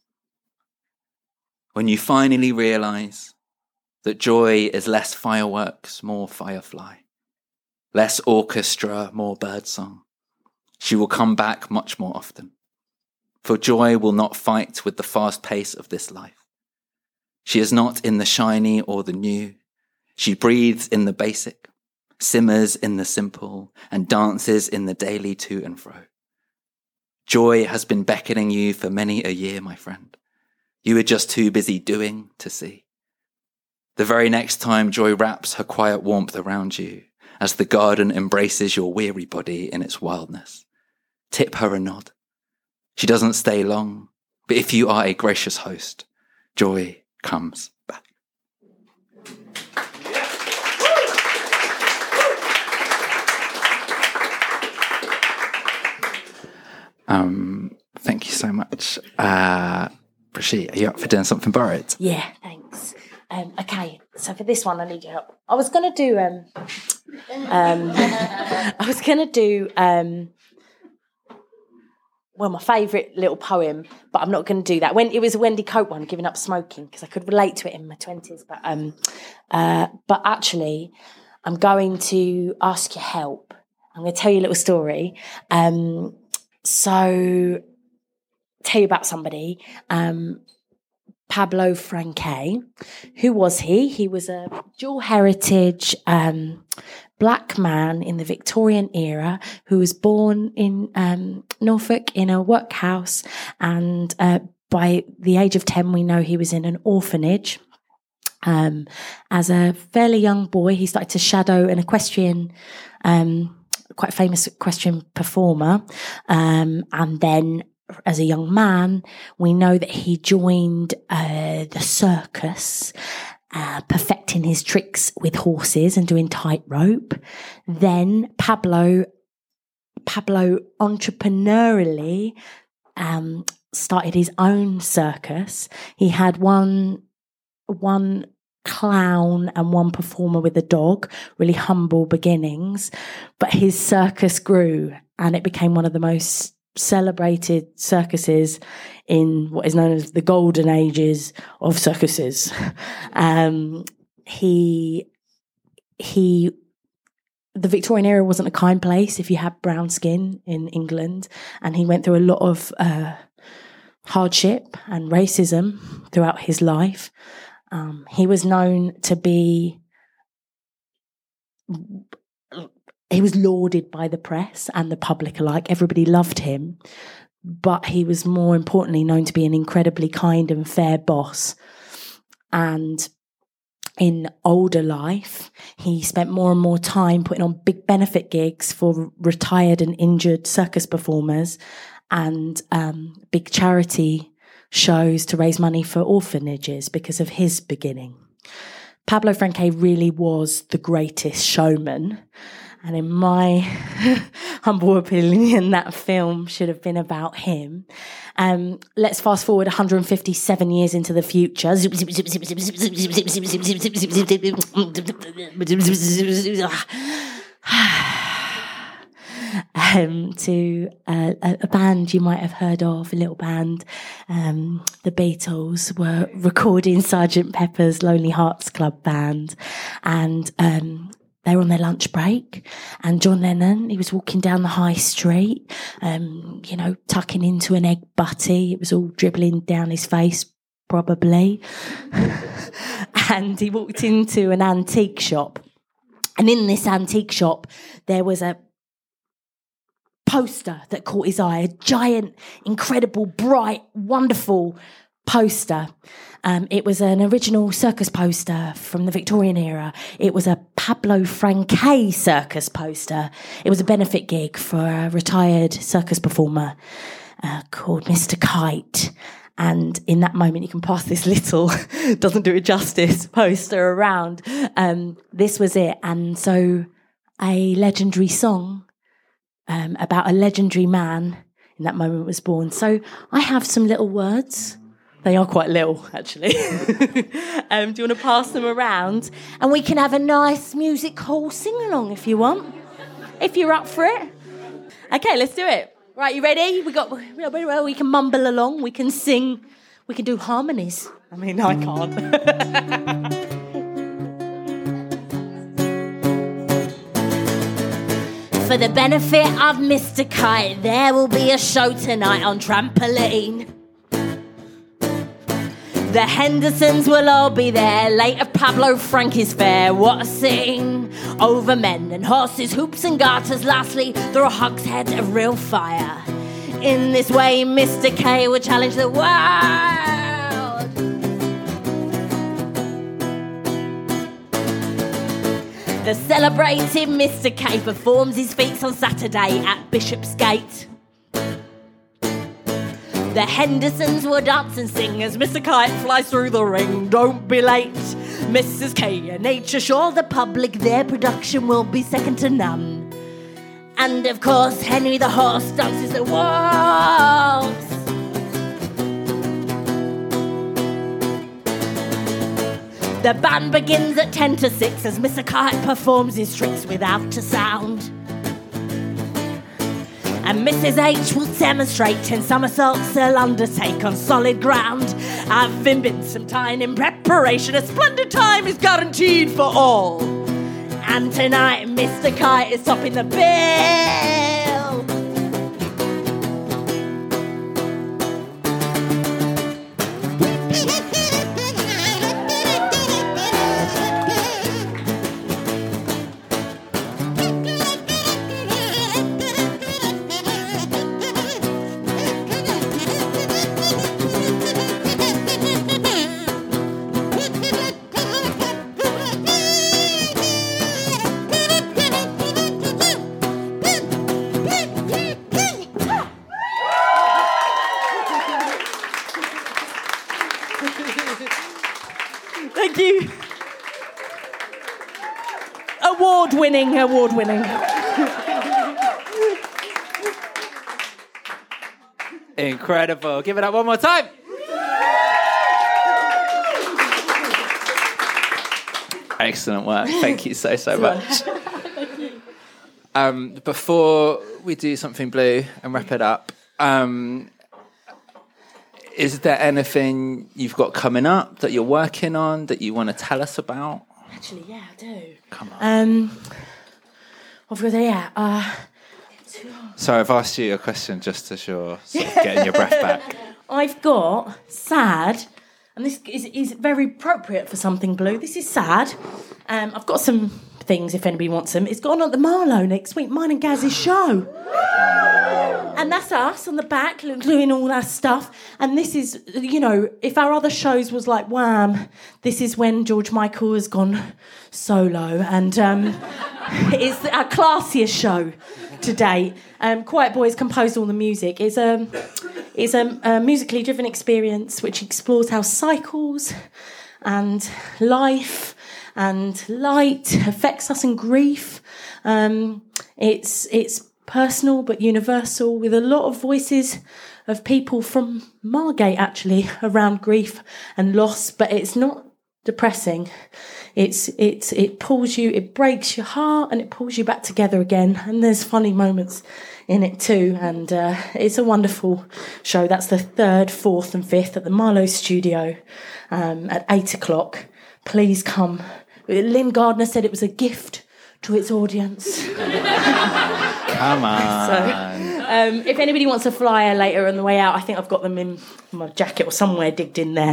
When you finally realise that joy is less fireworks, more firefly, less orchestra, more birdsong, she will come back much more often. For joy will not fight with the fast pace of this life. She is not in the shiny or the new. She breathes in the basic, simmers in the simple, and dances in the daily to and fro. Joy has been beckoning you for many a year, my friend. You were just too busy doing to see. The very next time joy wraps her quiet warmth around you, as the garden embraces your weary body in its wildness, tip her a nod. She doesn't stay long, but if you are a gracious host, joy comes back. Thank you so much. Brigitte, are you up for doing Something Borrowed? Yeah, thanks. Okay, so for this one, I need your help. I was going to do, well, my favourite little poem, but I'm not going to do that. When it was a Wendy Cope one, Giving Up Smoking, because I could relate to it in my 20s. But actually, I'm going to ask your help. I'm going to tell you a little story. So, tell you about somebody, Pablo Franque. Who was he? He was a dual heritage black man in the Victorian era who was born in Norfolk in a workhouse, and by the age of 10 we know he was in an orphanage. As a fairly young boy, he started to shadow an equestrian, quite famous equestrian performer, and then as a young man, we know that he joined the circus, perfecting his tricks with horses and doing tightrope. Then Pablo entrepreneurially started his own circus. He had one clown and one performer with a dog, really humble beginnings, but his circus grew and it became one of the most celebrated circuses in what is known as the golden ages of circuses. The Victorian era wasn't a kind place if you had brown skin in England, and he went through a lot of hardship and racism throughout his life. He was known to be, he was lauded by the press and the public alike. Everybody loved him, but he was more importantly known to be an incredibly kind and fair boss. And in older life, he spent more and more time putting on big benefit gigs for retired and injured circus performers and big charity shows to raise money for orphanages because of his beginning. Pablo Franque really was the greatest showman. And in my humble opinion, that film should have been about him. Let's fast forward 157 years into the future. To a band you might have heard of, a little band. The Beatles were recording Sgt. Pepper's Lonely Hearts Club Band, and they were on their lunch break, and John Lennon, he was walking down the high street, tucking into an egg butty. It was all dribbling down his face, probably. And he walked into an antique shop, and in this antique shop there was a poster that caught his eye, a giant, incredible, bright, wonderful poster. It was an original circus poster from the Victorian era. It was a Pablo Franque circus poster. It was a benefit gig for a retired circus performer called Mr. Kite. And in that moment, you can pass this little, doesn't do it justice, poster around. This was it. And so a legendary song about a legendary man in that moment was born. So I have some little words. They are quite little, actually. Do you want to pass them around? And we can have a nice music hall sing-along if you want, if you're up for it. Okay, let's do it. Right, you ready? We can mumble along, we can sing, we can do harmonies. I mean, I can't. For the benefit of Mr. Kite, there will be a show tonight on trampoline. The Hendersons will all be there, late of Pablo Franque's fair. What a scene! Over men and horses, hoops and garters. Lastly, through a hogshead of real fire. In this way, Mr. K will challenge the world. The celebrated Mr. K performs his feats on Saturday at Bishopsgate. The Hendersons will dance and sing as Mr. Kite flies through the ring. Don't be late, Mrs. K and H assure the public their production will be second to none. And of course, Henry the Horse dances the waltz. The band begins at 10 to 6 as Mr. Kite performs his tricks without a sound. And Mrs. H will demonstrate 10 somersaults they'll undertake on solid ground. Having been some time in preparation, a splendid time is guaranteed for all. And tonight Mr. Kite is topping the bill. Thank you. Award winning. Incredible. Give it up one more time. Excellent work. Thank you so much. Before we do something blue and wrap it up, is there anything you've got coming up that you're working on that you want to tell us about? Actually, yeah, I do. Come on. Sorry, I've asked you a question just as you're sort of getting your breath back. I've got sad, and this is very appropriate for something blue. This is sad. I've got some things if anybody wants them. It's gone on at the Marlowe next week, mine and Gaz's show. And that's us on the back, doing all that stuff. And this is, if our other shows was like Wham, this is when George Michael has gone solo. And it's our classiest show to date. Quiet Boys composed all the music. It's a musically driven experience which explores how cycles and life and light affects us in grief. It's personal but universal, with a lot of voices of people from Margate actually around grief and loss. But it's not depressing. It pulls you, it breaks your heart, and it pulls you back together again. And there's funny moments in it too. And it's a wonderful show. That's the 3rd, 4th, and 5th at the Marlowe Studio at 8:00. Please come. Lynn Gardner said it was a gift to its audience. Come on. So, if anybody wants a flyer later on the way out, I think I've got them in my jacket or somewhere digged in there.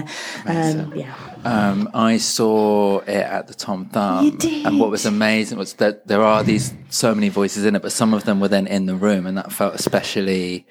I saw it at the Tom Thumb. You did. And what was amazing was that there are so many voices in it, but some of them were then in the room, and that felt especially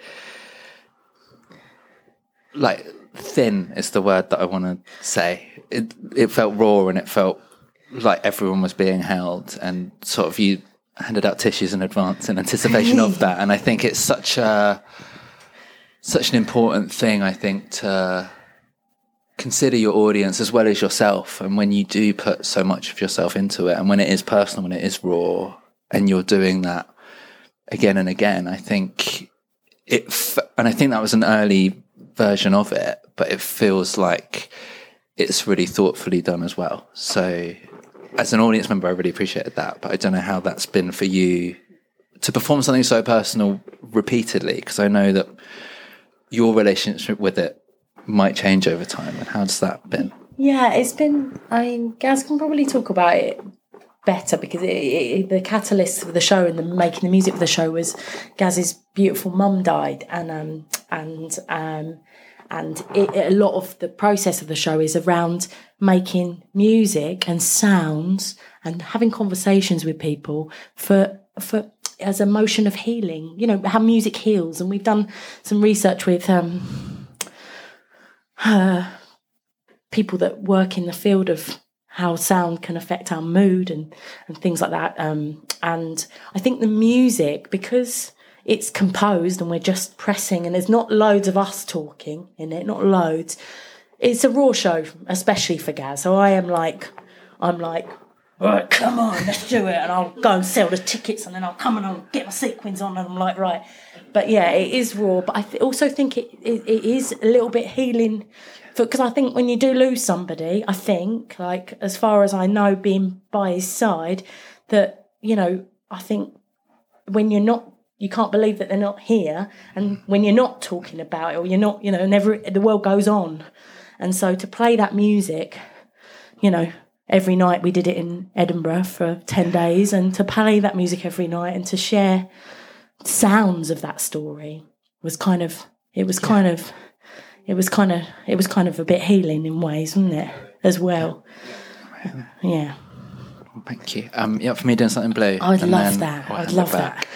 like thin is the word that I want to say. It felt raw, and it felt like everyone was being held, and sort of you handed out tissues in advance in anticipation of that. And I think it's such an important thing, I think, to consider your audience as well as yourself. And when you do put so much of yourself into it, and when it is personal, when it is raw, and you're doing that again and again, I think and I think that was an early version of it, but it feels like it's really thoughtfully done as well. So as an audience member, I really appreciated that, but I don't know how that's been for you to perform something so personal repeatedly, because I know that your relationship with it might change over time. And how's that been? Yeah, it's been, I mean, Gaz can probably talk about it better, because the catalyst for the show and the making the music for the show was Gaz's beautiful mum died, and a lot of the process of the show is around making music and sounds and having conversations with people for as a motion of healing. You know how music heals, and we've done some research with people that work in the field of how sound can affect our mood and things like that. And I think the music, because it's composed and we're just pressing, and there's not loads of us talking in it, not loads. It's a raw show, especially for Gaz. So I'm like, all right, come on, let's do it. And I'll go and sell the tickets, and then I'll come and I'll get my sequins on, and I'm like, right. But yeah, it is raw. But I also think it is a little bit healing, because I think when you do lose somebody, I think, like, as far as I know, being by his side, that, you know, I think when you're not, you can't believe that they're not here, and when you're not talking about it, or you're not, you know, the world goes on. And so to play that music, you know, every night, we did it in Edinburgh for 10 days, and to play that music every night and to share sounds of that story was kind of a bit healing in ways, wasn't it, as well? Yeah. Thank you. You up for me doing something blue? I'd love that. I'd love that.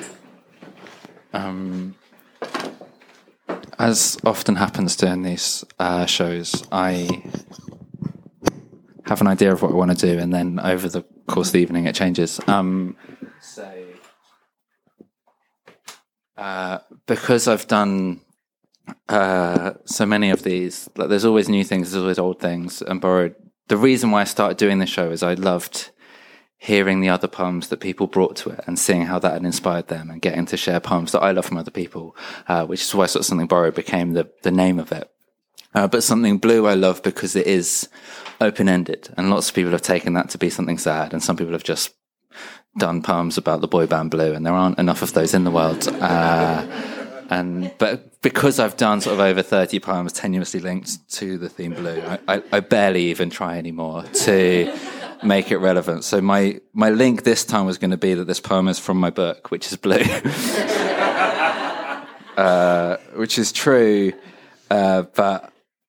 As often happens during these shows, I have an idea of what I want to do, and then over the course of the evening it changes. Because I've done so many of these, like, there's always new things, there's always old things, and borrowed. The reason why I started doing this show is I loved hearing the other poems that people brought to it, and seeing how that had inspired them, and getting to share poems that I love from other people, which is why sort of Something Borrowed became the name of it. But Something Blue I love because it is open-ended, and lots of people have taken that to be something sad, and some people have just done poems about the boy band Blue, and there aren't enough of those in the world. But because I've done sort of over 30 poems tenuously linked to the theme Blue, I barely even try anymore to make it relevant. So my link this time was going to be that this poem is from my book, which is Blue, which is true, but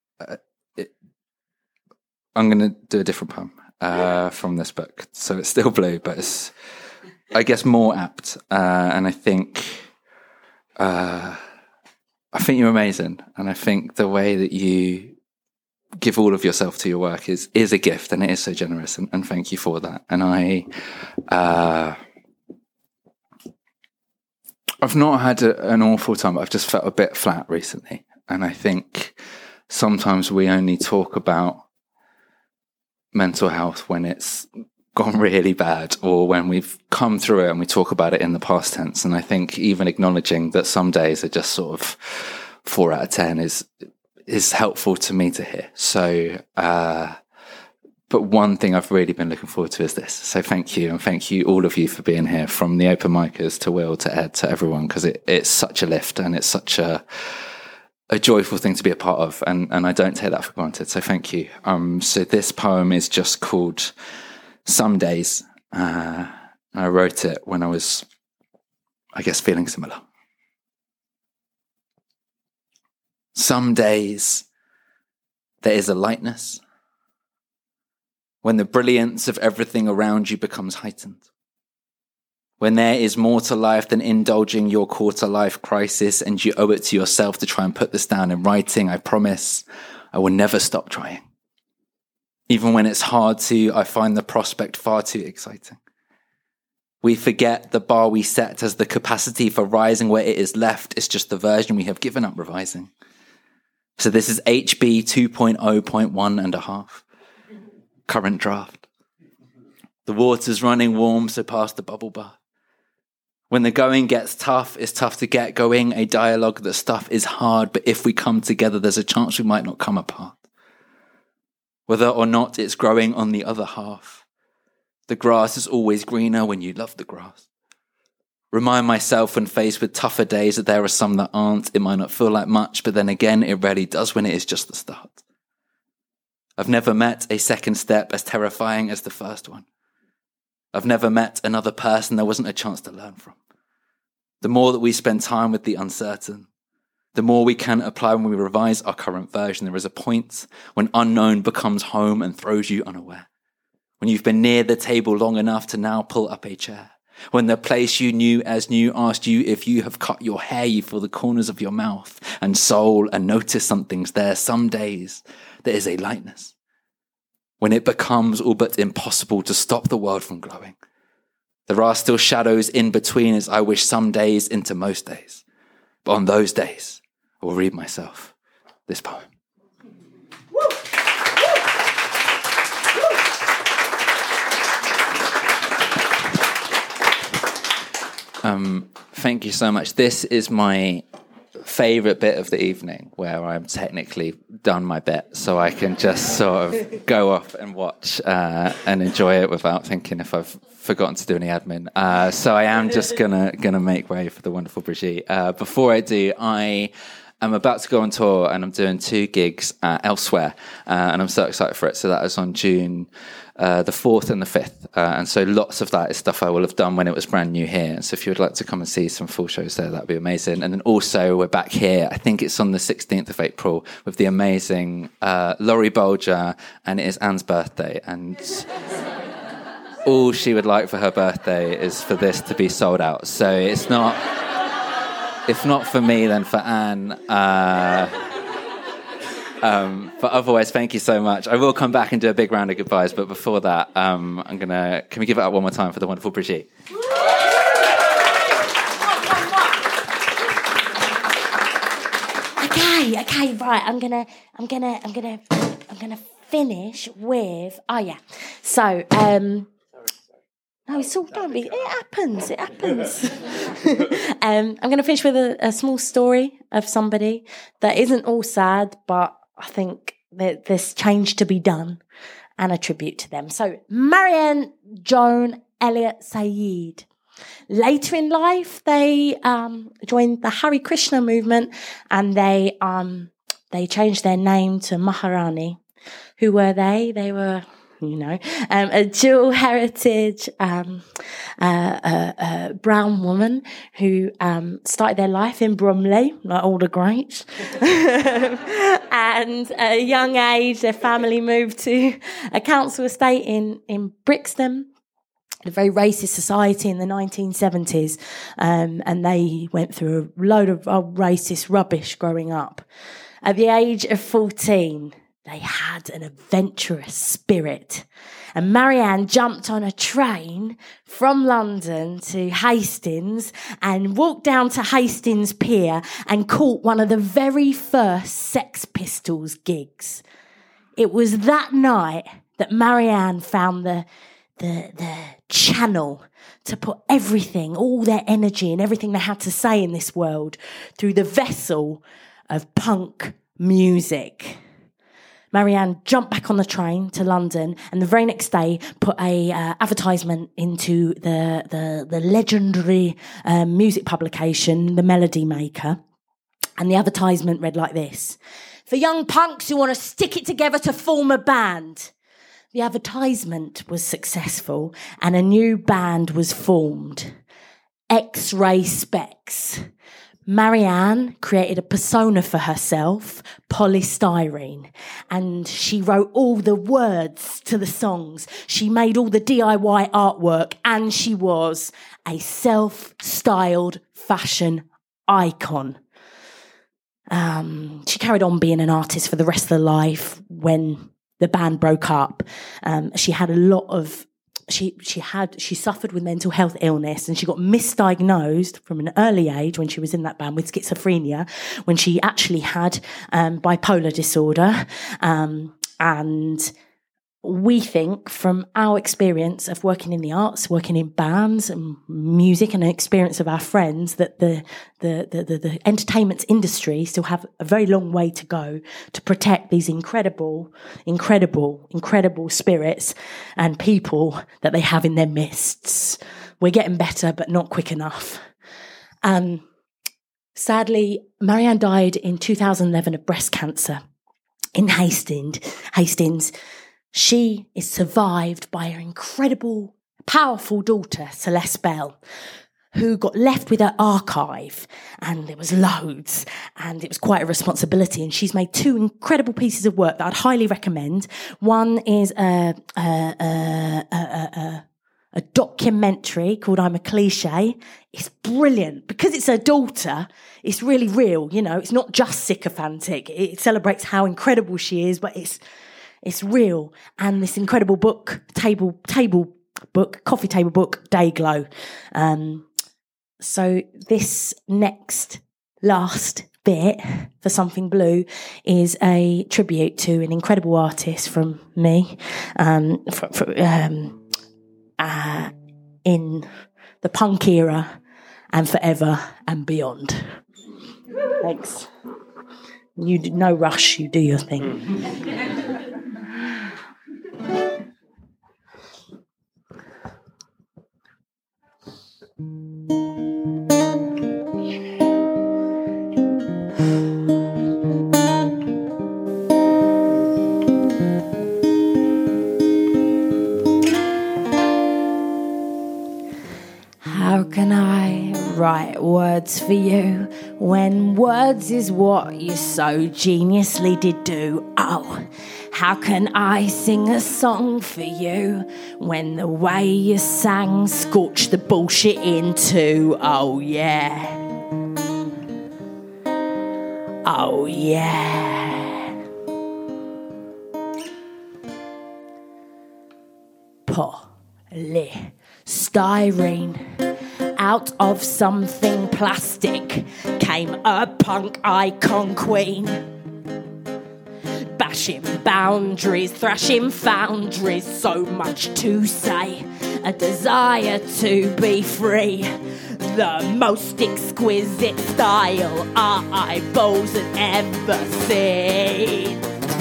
I'm going to do a different poem from this book. So it's still Blue, but it's, I guess, more apt. And I think you're amazing, and I think the way that you give all of yourself to your work is a gift, and it is so generous, and thank you for that. And I've not had an awful time, but I've just felt a bit flat recently, and I think sometimes we only talk about mental health when it's gone really bad, or when we've come through it and we talk about it in the past tense. And I think even acknowledging that some days are just sort of 4 out of 10 is helpful to me to hear. So, but one thing I've really been looking forward to is this. So thank you. And thank you, all of you, for being here, from the open micers to Will to Ed to everyone, because it's such a lift and it's such a joyful thing to be a part of. And I don't take that for granted. So thank you. So this poem is just called Some Days. I wrote it when I was, I guess, feeling similar. Some days there is a lightness when the brilliance of everything around you becomes heightened. When there is more to life than indulging your quarter-life crisis, and you owe it to yourself to try and put this down in writing. I promise I will never stop trying. Even when it's hard to, I find the prospect far too exciting. We forget the bar we set has the capacity for rising. Where it is left, it's just the version we have given up revising. So this is HB 2.0.1 and a half. Current draft. The water's running warm, so past the bubble bath. When the going gets tough, it's tough to get going. A dialogue that stuff is hard, but if we come together, there's a chance we might not come apart. Whether or not it's growing on the other half. The grass is always greener when you love the grass. Remind myself when faced with tougher days that there are some that aren't. It might not feel like much, but then again, it rarely does when it is just the start. I've never met a second step as terrifying as the first one. I've never met another person there wasn't a chance to learn from. The more that we spend time with the uncertain, the more we can apply when we revise our current version. There is a point when unknown becomes home and throws you unaware. When you've been near the table long enough to now pull up a chair. When the place you knew as new asked you if you have cut your hair, you feel the corners of your mouth and soul and notice something's there. Some days there is a lightness. When it becomes all but impossible to stop the world from glowing. There are still shadows in between, as I wish some days into most days. But on those days, I will read myself this poem. Thank you so much. This is my favourite bit of the evening, where I'm technically done my bit, so I can just sort of go off and watch and enjoy it without thinking if I've forgotten to do any admin. So I am just gonna make way for the wonderful Brigitte. Before I do, I am about to go on tour, and I'm doing 2 gigs elsewhere, and I'm so excited for it. So that is on June the 4th and the 5th. And so lots of that is stuff I will have done when it was brand new here. So if you would like to come and see some full shows there, that'd be amazing. And then also we're back here, I think it's on the 16th of April, with the amazing Laurie Bolger, and it is Anne's birthday. And all she would like for her birthday is for this to be sold out. So it's not, if not for me, then for Anne. But otherwise, thank you so much. I will come back and do a big round of goodbyes, but before that, can we give it up one more time for the wonderful Brigitte? Okay, right. I'm gonna finish with. Oh yeah. So no, it's all done. It happens. I'm going to finish with a small story of somebody that isn't all sad, but I think that there's change to be done, and a tribute to them. So, Marianne Joan Elliott Saeed. Later in life, they joined the Hare Krishna movement, and they changed their name to Maharani. Who were they? They were, a dual heritage brown woman who started their life in Bromley, like all the greats. And at a young age, their family moved to a council estate in Brixton, a very racist society in the 1970s. And they went through a load of racist rubbish growing up. At the age of 14, they had an adventurous spirit. And Marianne jumped on a train from London to Hastings and walked down to Hastings Pier and caught one of the very first Sex Pistols gigs. It was that night that Marianne found the the channel to put everything, all their energy and everything they had to say in this world through the vessel of punk music. Marianne jumped back on the train to London, and the very next day put a advertisement into the legendary music publication, The Melody Maker. And the advertisement read like this: for young punks who want to stick it together to form a band. The advertisement was successful, and a new band was formed, X-Ray Specs. Marianne created a persona for herself, Polystyrene, and she wrote all the words to the songs. She made all the DIY artwork, and she was a self-styled fashion icon. She carried on being an artist for the rest of her life. When the band broke up, she had a lot of she suffered with mental health illness, and she got misdiagnosed from an early age when she was in that band with schizophrenia, when she actually had bipolar disorder. And we think, from our experience of working in the arts, working in bands and music, and an experience of our friends, that the entertainment industry still have a very long way to go to protect these incredible spirits and people that they have in their midst. We're getting better, but not quick enough. Sadly, Marianne died in 2011 of breast cancer in Hastings. She is survived by her incredible, powerful daughter, Celeste Bell, who got left with her archive, and there was loads, and it was quite a responsibility. And she's made two incredible pieces of work that I'd highly recommend. One is a documentary called I'm a Cliche. It's brilliant because it's her daughter. It's really real, you know. It's not just sycophantic. It celebrates how incredible she is, but it's real. And this incredible book, coffee table book, Dayglow. So this last bit for Something Blue is a tribute to an incredible artist from me, in the punk era and forever and beyond. Thanks. No rush, you do your thing. How can I write words for you when words is what you so geniusly did do? Oh, how can I sing a song for you when the way you sang scorched the bullshit into? Oh yeah. Oh yeah. Polystyrene. Out of something plastic came a punk icon queen. Bashing boundaries, thrashing foundries, so much to say. A desire to be free. The most exquisite style our eyeballs had ever seen.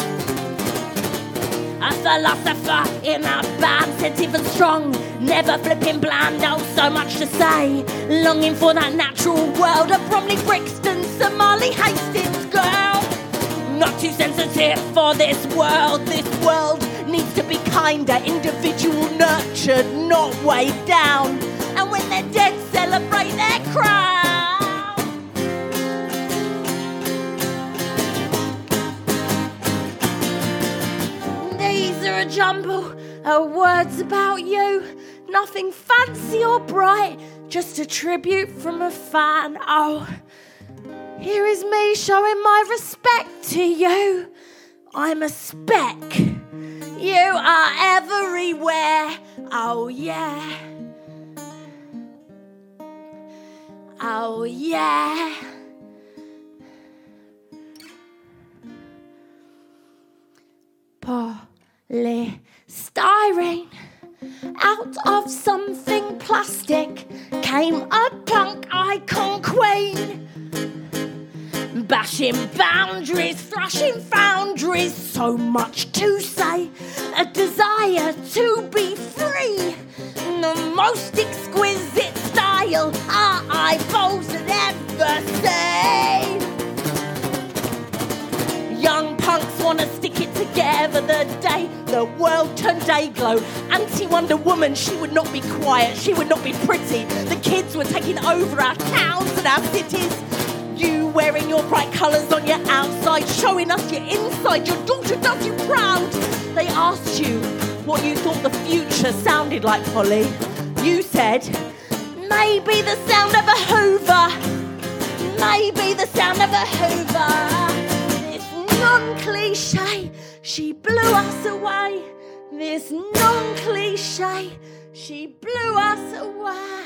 A philosopher in our band, sensitive and strong, never flipping bland, oh so much to say. Longing for that natural world of Bromley Brixton, Somali Hastings girl. Not too sensitive for this world needs to be kinder, individual nurtured, not weighed down. And when they're dead, celebrate their crown. These are a jumble of words about you, nothing fancy or bright, just a tribute from a fan. Oh, here is me showing my respect to you. I'm a speck. You are everywhere. Oh yeah. Oh yeah. Polystyrene. pushing boundaries, thrashing foundries, so much to say, a desire to be free, the most exquisite style our eyeballs had ever seen. Young punks wanna stick it together the day the world turned day glow. Anti-Wonder Woman, she would not be quiet, she would not be pretty. The kids were taking over our towns and our cities. You wearing your bright colours on your outside, showing us your inside, your daughter does you proud. They asked you what you thought the future sounded like, Polly. You said, maybe the sound of a Hoover, maybe the sound of a Hoover. Non-cliche, she blew us away. This non-cliche, she blew us away.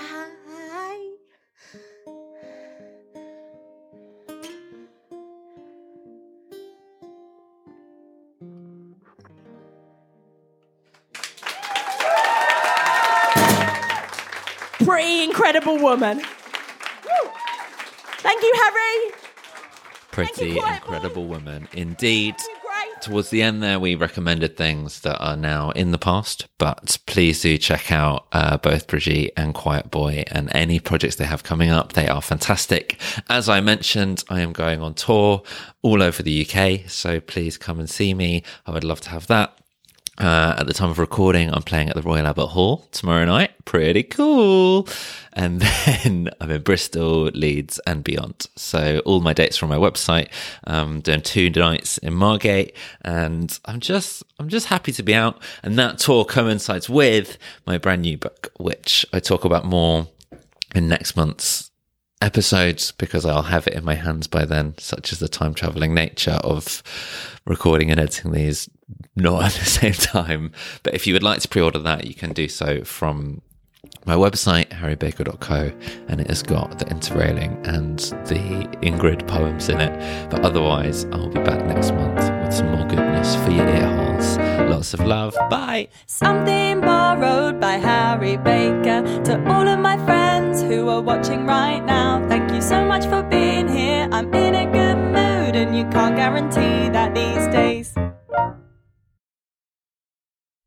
Pretty incredible woman. Woo. Thank you, Harry. Pretty incredible woman indeed. Towards the end there, we recommended things that are now in the past, but please do check out both Brigitte and Quiet Boy and any projects they have coming up. They are fantastic. As I mentioned, I am going on tour all over the UK, so please come and see me. I would love to have that. At the time of recording, I'm playing at the Royal Albert Hall tomorrow night. Pretty cool. And then I'm in Bristol, Leeds and beyond. So all my dates are on my website. Doing 2 nights in Margate, and I'm just happy to be out. And that tour coincides with my brand new book, which I talk about more in next month's episodes, because I'll have it in my hands by then, such as the time traveling nature of recording and editing these not at the same time. But if you would like to pre-order that, you can do so from my website, harrybaker.co, and it has got the interrailing and the Ingrid poems in it. But otherwise, I'll be back next month with some more goodness for your ear holes. Lots of love. Bye. Something borrowed by Harry Baker. To all of my friends who are watching right now, thank you so much for being here. I'm in a good mood, and you can't guarantee that these days.